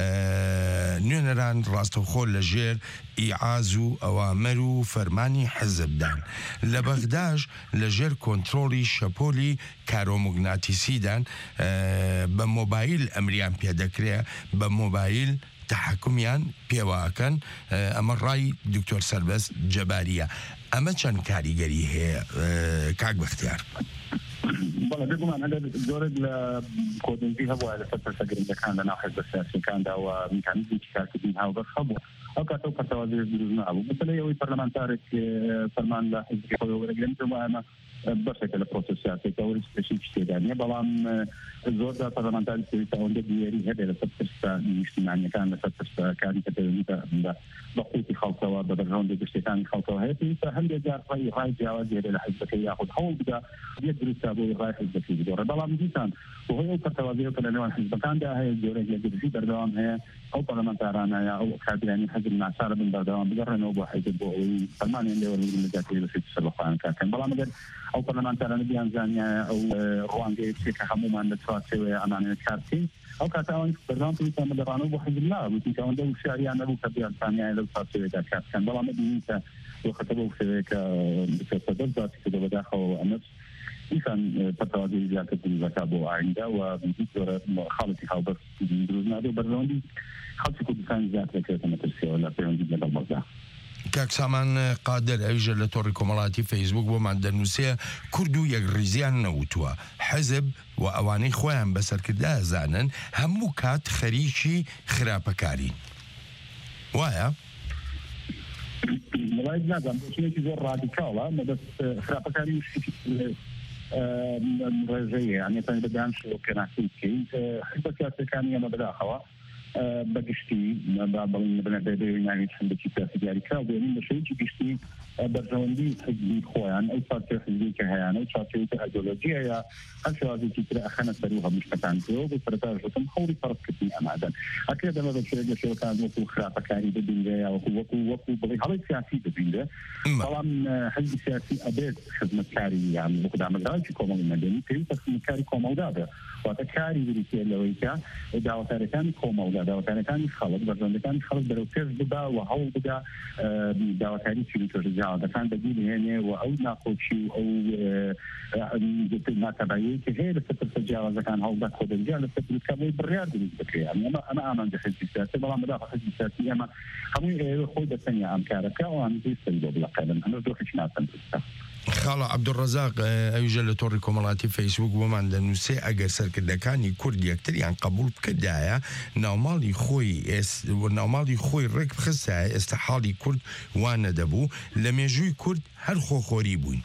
نوێنەران ڕاستەوخۆ لە ژێر ئیعاز و ئەوامەر و فەرمانی حەزبدان لە بەغداژ لە ژێر کۆنتڕۆڵی شەپۆلی کارۆمۆگناتیسیدان بە مۆبایل ئەمریان پێدەکرێ بە مۆبایل تحکمیان پێواکەن ئەمە ڕای دکتۆر سەربەست جەباریە ئەمە چەند کاریگەری هەیە کاک بەختیار بەڵێ بگومان هەندێک زۆرێک لە کۆدنجی هەبووە لەسەر پرسەگرنگەکان لە ناو حیزب سیاسیەکاندا و میکانیزمی کارکردنی هاوبەش هەبوو ئەو کاتە و پەرتەوازێ دروست نەبوو مثلەی ئەوەی پەرلەمانتارێک فەرمان لە حیزبی خۆی وەرەگرن پێم وایە ئەمە بەشێکە لە پرۆسەس سیاسیەکە وەرز پێشی شتێدا نییە بەڵام زۆردا پەرلەمانتاری سویسا ئەوەندە دیێری هەبێت لەسەر پرسە نیشتیمانیەکان لەسەر پرسەکانی کە پەیوەندی بە قوتی خەڵکەوە بە بەرهەوەندی گشتەکانی خەڵکەوە هەیە پێویستە هەندێک جار ڕای ڕای جیاوازی هەبێت لە حیزبەکە یاخود هەوڵ بدە یەک دروستە بۆی ڕای حیزبەکەی بدۆڕێ بەڵام دیسان بۆهۆی ئەو پەرتەوازیەوە کە لە نێوان حیزبەکاندا هەیە زۆرێک یەکگرتوی بەردەوام هەیە ئەو پەرلەمانتارانە یا ئەو کادرانی حەزب ناچارە بن بەردەوام بگەڕێنەوە بۆ حیزب بۆ ئەوەی فەرمانیان لێوەرگرن لە جاکەی بەسەر سەربەخۆیان کاکەن بەڵام ئەگەر ئەو پەرلەمانتارانە بیان زانیایە ئەو ڕوانگەی کە هەمومان لە چوارچێوەیە ئەمانەوێت کارکەین ئەو کاتەوەی بەردەوام پێویستیان بە دەڕانەوە بۆ حیزب نابوو چونکە ئەوەندە وشاریان نەبوو کە بیان زانیایە لەو چوارچێوەیەدا کارکەن بەڵام ببینین کە وەختە بەو شێوەیەکە سەدەر ذاتی کە بەداخەوە ئەمەش ئینسان پەرتەوازی زیاتر دروستەکە بۆ ئایندا و زۆرە خاڵێکی هاوبەش دروست نابێ بەردەوامدی خەڵکی کوردستان زیاتر دەکرێتە مەترسیەوە لە پەیوەندی لەگەڵ بەغدا کاک سامان قادر ئەویژە لە تۆڕی کۆمەڵاتی فەیسبوک بۆمان دەنووسێ کورد و یەکڕیزیان نەوتووە حەزب و ئەوانەی خۆیان بەسەرکردا ئەزانن هەموو کات خەریکی خراپەکاری وایە؟ وڵای نازانم بۆچێکی زۆر ڕادیکاڵە مەبەست خراپەکاری شتێکی ڕێژەیە یعنی تەنیا بەدان شەوە پێناسی بکەین حیزب سیاسیەکانی ئەمە بەداخەوە بەگشتی بەڵێن هەندێکی سیاسی دیاریکرا و بە شێوەیەکی گشتی بەرژەوەندی حزبی خۆیان ئەو چارچێ حزبی کە هەیەیانە و چارچێوەیەکی ئایدۆلۆژی هەیە هەر شێوازێکی تر ئەخەنە سەر و هەموو شتەکان کرێەوە بۆ سەرەتاژەکەم خەوری فەرزکردنی ئەمادەن ئەکرێ دەمە بە شێوەیەک لە شێوەکان وەکو خراپەکانی ببینرێ یا وەکو وەکو وەکو بڵێ هەڵی سیاسی ببینرێ بەڵام حزبی سیاسی ئەبێت خزمەتکاری یان وەکو دامەزراوێکی کۆمەڵی مەدەنی پێویستە خزمەتکاری کۆمەڵدا بێت واتە کاری بریتێ لەوەی کە داوەتارەکانی کۆمەڵدا داوەتارەکانی خەڵک بەرژەوەندەکانی خەڵک بەرەو پێش بدا و هەوڵ بدا داوەتاری چی جاوەکان بەدی هێنێ و ئەو ناخۆچی و ئەو ناتەبایی کە هەیە لەسەر پرسە جیاوازەکان هەڵدا کۆدەنجیان لەسەر پرسکەوەی بڕیار دروست بکرێت ئەمە ئەمە ئامانجە حزبی سیاسی بەڵام بەداخە حزبی سیاسی ئەمە هەمووی ئێوە خۆی دەسەنیا ئەم کارەکە و ئەمزی سەری بۆ بڵقێنن ئەمە دۆخێکی ناسەن درستە خاڵە عەبدوڕەزاق ئەویژە لە تۆڕی کۆمەڵاتی فەیسبوک بۆمان دەنووسێ ئەگەر سەرکردەکانی کورد یەکتریان قبول بکردایە ناوماڵی خۆی ناوماڵی خۆی ڕێک بخستایە ئێستا حاڵی کورد وانە دەبوو لە مێژووی کورد هەر خۆخۆری بووین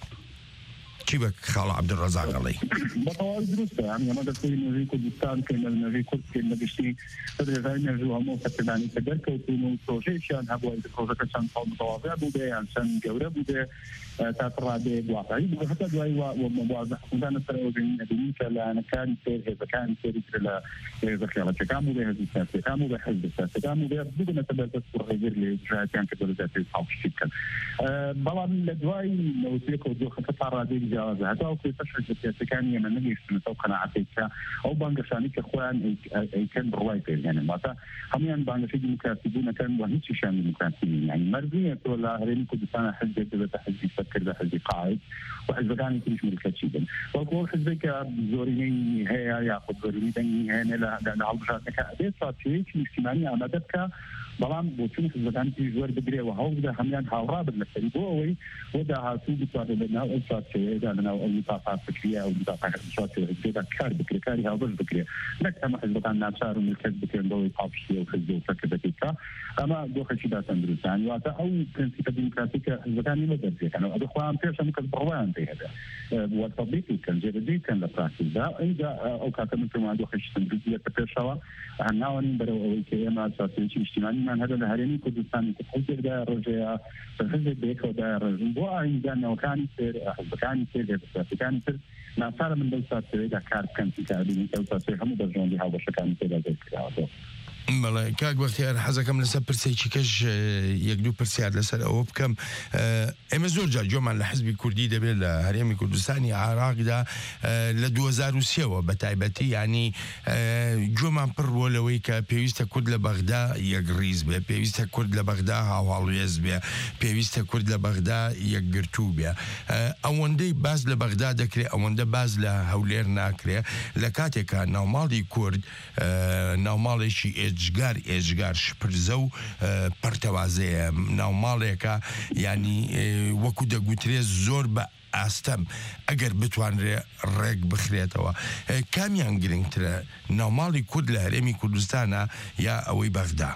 چی بە خاڵە عەبدوڕەزاق ئەڵێ بەتەواوی دروستە ئەمە دەستوری نوێژووی کوردستان کە لە نوێژووی کورد کە لە گشتی سەرێژای نوێژوو هەموو سەرکردانی کە دەرکەوتون و پرۆژەیەکیان هەبووە پرۆژەکە چەند ساڵ متەواضع بوو بێ یان چەند گەورە بوو بێ تا ڕادێ واقعی بوو هەتا دوای موازنەکردانە سەرەوەبینی نەبینی کە لایەنەکانی سێر هێزەکانی سێری تر لە هێزە خێڵەتەکان بوو بێ هێزی سیاسیەکان بوو بە حزب سیاسیەکان بوو بێ ببنەتە بەردەست و ڕێگر لێ ژایەتیان کە دەوڵەتی ساڵپشتی بکەن بەڵام لە دوای نەوتێک و دۆخەکە تا ڕادەی جیاوازە هەتا ئەو پێشە سیاسیەکانی ئێمە نەگەیشتنەوە قەناعەتێک کە ئەو بانگەشانی کە خۆیان ئەیکەن بڕوای پێێنن واتە هەمویان بانگەشەی دیموکراسی بوونەکەن و هیچیشان دیموکراسی نین یعنی مەرجیە تۆ لە هەرێمی کوردستانە حزبێک دەبێتە حزبی سەرکردە حزبی قاعد و حزبەکانی تریش ملکەتی بن وەکو حزبێک کە زۆرینەی هەیە یاخود زۆرینەی دەنگی هێنێ لە هەڵبژاردنەکە ئەبێت چارچێوەیەکی نیشتیمانی ئامادە بکە بەڵام بۆچون حزبەکانی تریش زۆر بگرێ و هەوڵ بدە هەمویان هاوڕا بن لەسەری بۆ ئەوەی بۆ داهاتوو بتوانێت لەناو ئەو چارچێوەیەدا لەناو ئەو نتاقات فکریە ئەو نتاقات چارچێوەیەدا کار بکرێت کاری هاوبەش بکرێت نەک ئەمە حزبەکان ناچار و ملکەت بکرێن بەوەی پاپشتی و حزب و سەرکردەکەیکە ئەمە دۆخێکی داتەندروستان واتە ئەو پرینسیپە دیموکراتیکە حزبەکانی لەدەستێکەنەوە ئەبێ خۆیان پێش هەموو کەس بڕوایان پێ هەبێ وەتەبیقی کەن جێبەجێکەن لە پراکتیکدا ئەیدا ئەو کاتە من پێمان دۆخێکی تەندروستیەکە پێشەوە هەناوەنین بەرەو ئەوەی کە ئێمە چارچێوەیەکی نیشتیمانیمان هەبێ لە هەرێمی کوردستانی کە حزبێکدا ڕۆژەیە حزبێک بەیەکەوەدا ڕژن بۆ ئاینجانەوەکانی سێر حزبەکانی سێر هێزەکانی تر ناچارە من لەو چارچێوەیەدا کار بکەن کاربینی ئەو چارچێوەی هەموو بەرژەوەندی هاوبەشەکانی تێدا دەرکراوەوە بەڵێ کاک بەختیار حەزەکەم لەسەر پرسێکی کەش یەک دوو پرسیار لەسەر ئەوە بکەم ئێمە زۆر جار جۆمان لە حزبی کوردی دەبێت لە هەرێمی کوردستانی عێراقدا لە دوو هەزار و سێەوە بە تایبەتی ینی جۆمان پڕ بۆ لەوەی کە پێویستە کورد لە بەغدا یەک ڕیز بێ پێویستە کورد لە بەغدا هاوڵێز بێ پێویستە کورد لە بەغدا یەکگرتوو بێ ئەوەندەی باز لە بەغدا دەکرێت ئەوەندە باز لە هەولێر ناکرێ لە کاتێکە ناوماڵی کورد ناوماڵێکی ئێجگار ئێجگار شپرزە و پەرتەوازەیە ناوماڵێکە ینی وەکو دەگوترێت زۆر بە ئاستەم ئەگەر بتوانرێ ڕێک بخرێتەوە کامیان گرنگترە ناوماڵی کورد لە هەرێمی کوردستانە یا ئەوەی بەغدا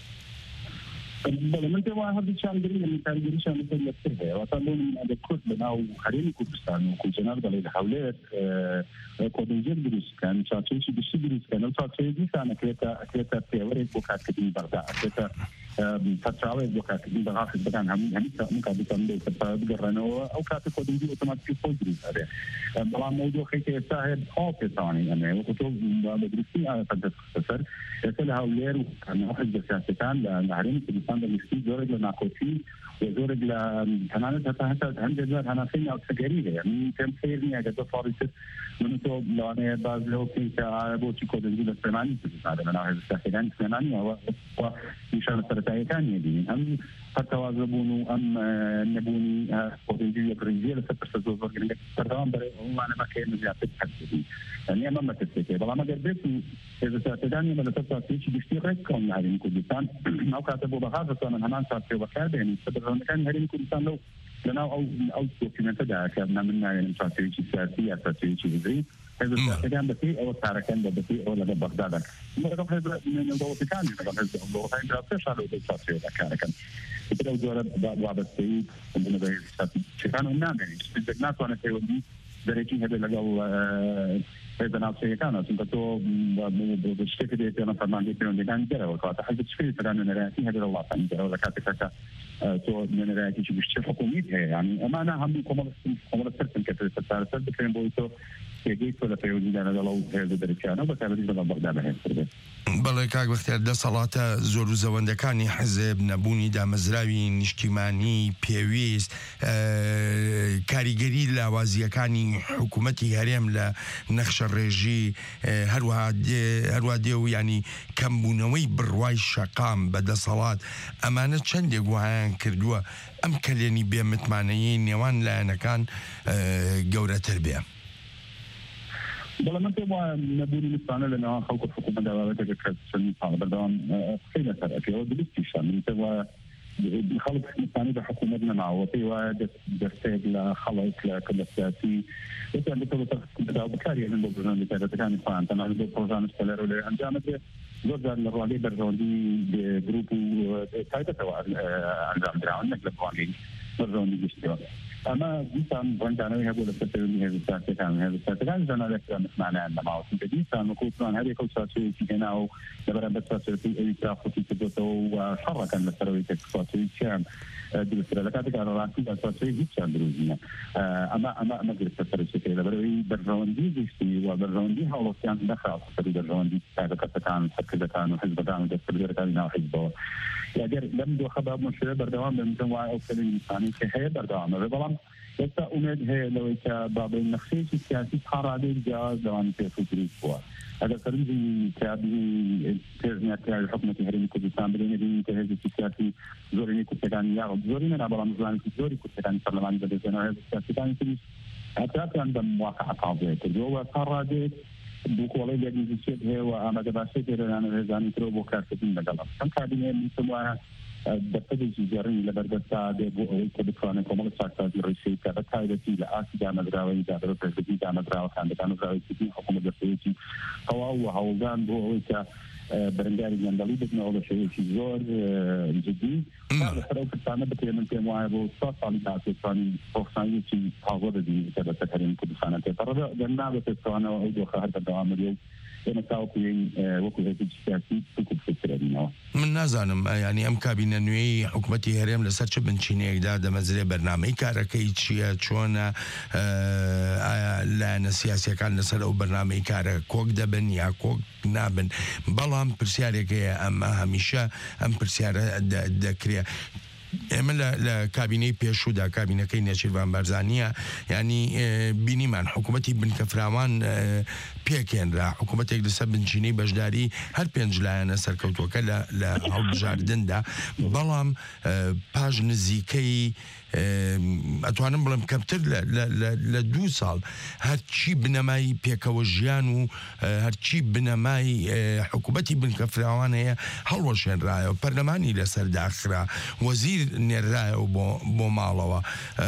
بەڵێ من پێم وایە هەردووچیان گرنگە کارگەریشان لەسەر یەکتر هەیە واتە بۆ من ئەگەر کورد لەناو هەرێمی کوردستان و کوچەنار دەڵێ لە هەولێر کۆدنجێر دروستکەن چارچێوەیەکی گشتی دروستکەن ئەو چارچێوەیە دیسان ئەکرێتە ئەکرێتە پێوەرێک بۆ کارکردنی بەغدا ئەکرێتە پەرچاوێک بۆ کارکردنی بەغا حزبەکان هەموو هەموو کاتێکان بێ پەرچاوە بگەڕێنەوە ئەو کاتە کۆدنجی ئۆتۆماتیکی خۆی دروست هەبێ بەڵام ئەو دۆخێک کە ئێستا هەیە خۆ پێتوانێت ئەمێ وەکو تۆ بە درستی ئاەتە دەستخستە سەر ئێستا لە هەولێر و حزبە سیاسیەکان لە هەرێمی کوردستان دەگشتی زۆرێک لە ناکۆچی زۆرێک لە تەنانەت هەتا هەتا هەندێک جار هەناسەی ناوچەگەری هەیە من پێم سیر نییە ئەگەر دە ساڵی تر من تۆ لەوانەیە باز لەوە بکەین کە بۆچی کۆدنجی لە سلێمانی کوردستان لە ناو حزب سیاسیەکانی سلێمانی ئەوە نیشانە سەرەتاییەکانی دین ئەم پەرتەوازە بوون و ئەم نەبوونی کۆدنجی یەکڕیزیە لەسەر پرسە زۆر زۆر گرنگە بەردەوام بەرەو ئەوانەمەکە ئێمە زیاتر حەزبین یعنی ئەمە مەترسێکێ بەڵام ئەگەر بێت و حزب سیاسیەکانی ئێمە لەسەر چارچێوەیەکی گشتی ڕێک بکەون لە هەرێمی کوردستان ئەو کاتە بۆ بەغا دەتوانن هەمان چارچێوە بەکاربهێنن سەربەرژەوەندەکانی هەرێمی کوردستان لەو لەناو ئەو ئەو دۆکیومنتەدا کە من ناوێنم چارچێوەیەکی سیاسی یا چارچێوەیەکی وزەی حزب سیاسیەکان بەپێی ئەوە کارەکەن بە بەپێی ئەوە لەگەڵ بەغدا دەکەن لەگەڵ حزب دەوڵەتەکانی لەگەڵ حزب دەوڵەتەکانی پێشا لەو چارچێوەدا کارەکەن ئەو جۆرە وابەستەیی چەکان و نامێنێت ناتوانێت پەیوەندی دەرێکی هەبێت لەگەڵ هذا ناصية كانت تنتو بشكل ديت أنا فرمان ديت من ديان جرا وقاطع حاجة شكل فران من رأيتي هذا الله تعالى جرا ولا كاتك تو من رأيتي شو بيشتري حكومي يعني أما أنا هم كمان كمان سرتم كتير سرت سرت بكرين بويتو يجيك ولا في وجود أنا لو هذا درجة بس هذا بدي بقدر بعمل هذا بەڵێ کاک بەختیار دەسەڵاتە زۆر و زەوەندەکانی حزب نەبوونی دامەزراوی نیشتیمانی پێویست کاریگەری لاوازیەکانی حکوومەتی هەرێم لە نەخشە ڕێژی هەروە دێ و ینی کەمبوونەوەی بڕوای شەقام بە دەسەڵات ئەمانە چەندێک وایان کردووە ئەم کەلێنی بێمتمانەیی نێوان لایەنەکان گەورەتر بێ. بلا من تبغى نبوني مستعنا لأن خلق الحكومة دعواتك كسنة صعبة دوام خيلة ترى أو بالاستشهاد من تبغى خلق مستعنا بحكومتنا معوتي ودرسات لخلق لكل السياسي بس عند كل تخصص دعوة بكاري من البرنامج بتاعه كان فان تمام ده برنامج سلر ولا أنجام ده زود على الرالي برزوندي بجروب تايتا سواء أنجام دراون نقل قوانين برزوندي جشتوا أما إنسان بنتنا يهبوا للسفرين هذا الساعة كان هذا الساعة كان جانا لك مسمعنا عندنا معه إنسان مكوتنا هذه كل ساعة في هنا أو لبرا بس في أي تراخو في تبوته وشرة كان مسروي تكسات في الشام درست لك هذا كان راسي أساس في الشام دروزنا أما أما أما درست السفر كذا لبرا برزوندي جشتي وبرزوندي هؤلاء كان دخل في برزوندي هذا كان سكر كان وحزب كان دستور كان ناو حزبه يعني لم دو خبر مشروع بردوام بمثل أو كلمة ثانية كهية بردوام بلام بس أمد هي لو كباب النخشيش السياسي حرادة الجواز دوام في فكري فوا هذا فريق كابي ترنيا كابي الحكومة الهرمي كردستان بدين دين تهز السياسي زوريني كتكاني يا زوريني أنا بلام زوريني زوري كتكاني برلمان بدين هذا السياسي كان يسوي أتراك عندهم واقع قاضي كجوا حرادة بوكولي اللي يجيب هي وأنا دباسة كده أنا هزاني ترو بوكارتين بدلا كم كابينة مثل دفتر جزيرين لبردستا دبو كبتوان كمال ساكتا جريسي كبتايدتي لآسي جامع دراوي جابر برزدي جامع دراوي كان جامع دراوي سيدي حكومة دفتريتي هوا وهوغان بو ويكا برنجاري جندالي بدنا أول شيء في زور جدي هذا فرق الثاني بتي من كم واحد بو صار صار داسي ثاني فوقساني شيء حاضر دي كذا تكريم كل سنة ترى جننا بتستوانا أو دو خهر بدوام اليوم أنا كاوبين وكل هذه السياسي تكون فكرة دينا من نازانم يعني أم كابينة نوعي حكومتي هرم لساتش بنشيني إعداد مزرعة برنامج كاركي تشيا شونا لا نسياسي كان نسأل أو برنامج كارك كوك دبن يا كوك نابن بلام برسيارك أم هميشة أم برسيار دكريا ئێمە لە کابینەی پێشودا کابینەکەی نێچیروان بەرزانیە ینی بینیمان حکوومەتی بنکەفراوان پێکێنرا حکوومەتێک لەسەر بنچینەی بەشداری هەر پێنج لایەنە سەرکەوتووەکە لە هەڵبژاردندا بەڵام پاش نزیکەی ئەتوانم بڵم کەمتر لە دوو ساڵ هەرچی بنەمای پێکەوە ژیان و هەرچی بنەمای حکوومەتی بنکەفراوان هەیە هەڵوەشێنرایەوە پەرلەمانی لەسەر داخرا وەزیر نێررایەوە بۆ ماڵەوە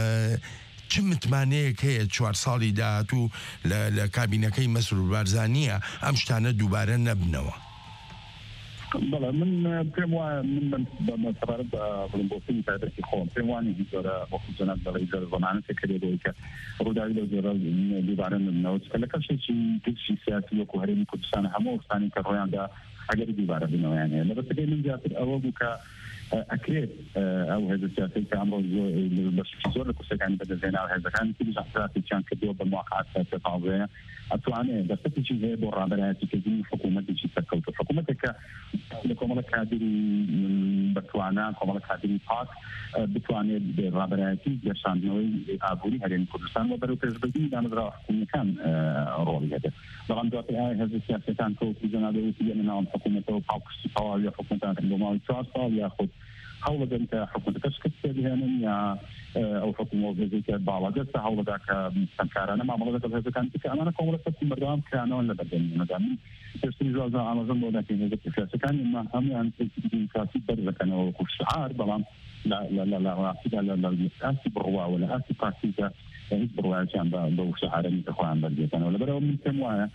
چ متمانەیەک هەیە چوار ساڵی داهاتوو لە کابینەکەی مەسرور بارزانیە ئەم شتانە دووبارە نەبنەوە. بلا من بيموا من بمسرار بالبوسين تاعك خون بيمواني جرا وخصوصا بلا جرا زمان فكري دويك روداي لو جرا ديبارن النوت كل شيء شيء شيء سياسي وكهرمي كردستان همو ثاني كروان دا اگر ديبارة بنو يعني بس كده من جات الاول بك اكيد او هذا السياسي كامرو بس زور كوسا كان بدا زينا هذا كان كل جهات كان كديو بالمواقعات التقاضيه اتواني بس تيجي هي برابرات كذي حكومه تيجي تكوت حكومتك لكم كادري بتوانا كم كادري باك بتواني برابرات جشان نوي ابوري هرين كردستان وبرو تجربتي دام درا حكومه كان رول هذا طبعا دوت هذا السياسه كان كوت جنابه في من حكومته باكس باور حكومه الجمهوريه الصالح ياخذ حول ذلك حكومة تشكيل بهن يا أو حكومة ذلك بعض حول ذاك مستنكرنا مع بعض ذلك كان كأنا كومة تكون برنامج كأنا ولا بدين مثلا تشتري جوازة على ظن لكن هذا الشيء كان ما هم يعني تجيب كاسي برد كانوا كشعار بلام لا لا لا لا لا لا لا أسي بروا ولا أسي كاسي هيك بروا كان بوشعار من إخوان بدي كانوا ولا برا من كم واحد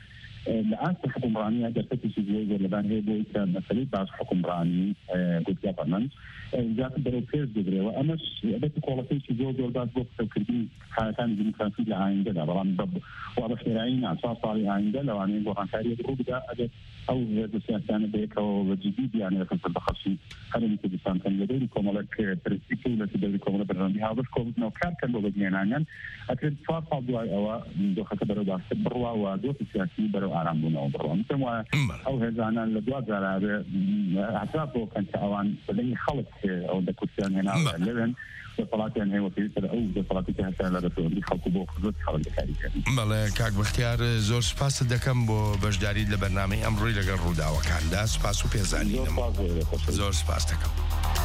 الآن حكمرانية جالسة تسوي لبان هي بويك مثلا بعض حكمراني good government جات بروفيس بدري وأمش بس كواليتي شيء جو بعض وقت وكذي حالتان ديمقراطية لعين ده طبعا ضب واضح شرعين أساس طالع عين ده لو يعني بوقان تاريخ بروبدا أجد أو السياسة بيك أو جديد يعني في التخصص خلينا نقول بسام كان يدري كمالك بريستيكو ولا تدري كمال برنامج هذا كم نوع كان كان بوجدين عنان أكيد فاصل دواء أو دو خطر برو بس بروا ودو سياسي برو آرام بنا برو مثل أو هذا أنا الدواء على أحسابه كان كأوان بدي خلق أو دكتور هنا لبن دەسەڵاتی هەیە وەکیل ئەو دەسەڵاتی کە هەستا لە دەسەڵاتی خەڵکو بۆ خزمەت خەڵک دەکاریکردن. بەڵێ کاک بەختیار زۆر سوپاست دەکەم بۆ بەشداریت لە بەرنامەی ئەمڕۆی لەگەڵ ڕووداوەکاندا سوپاس و پێزانینم زۆر سوپاس دەکەم.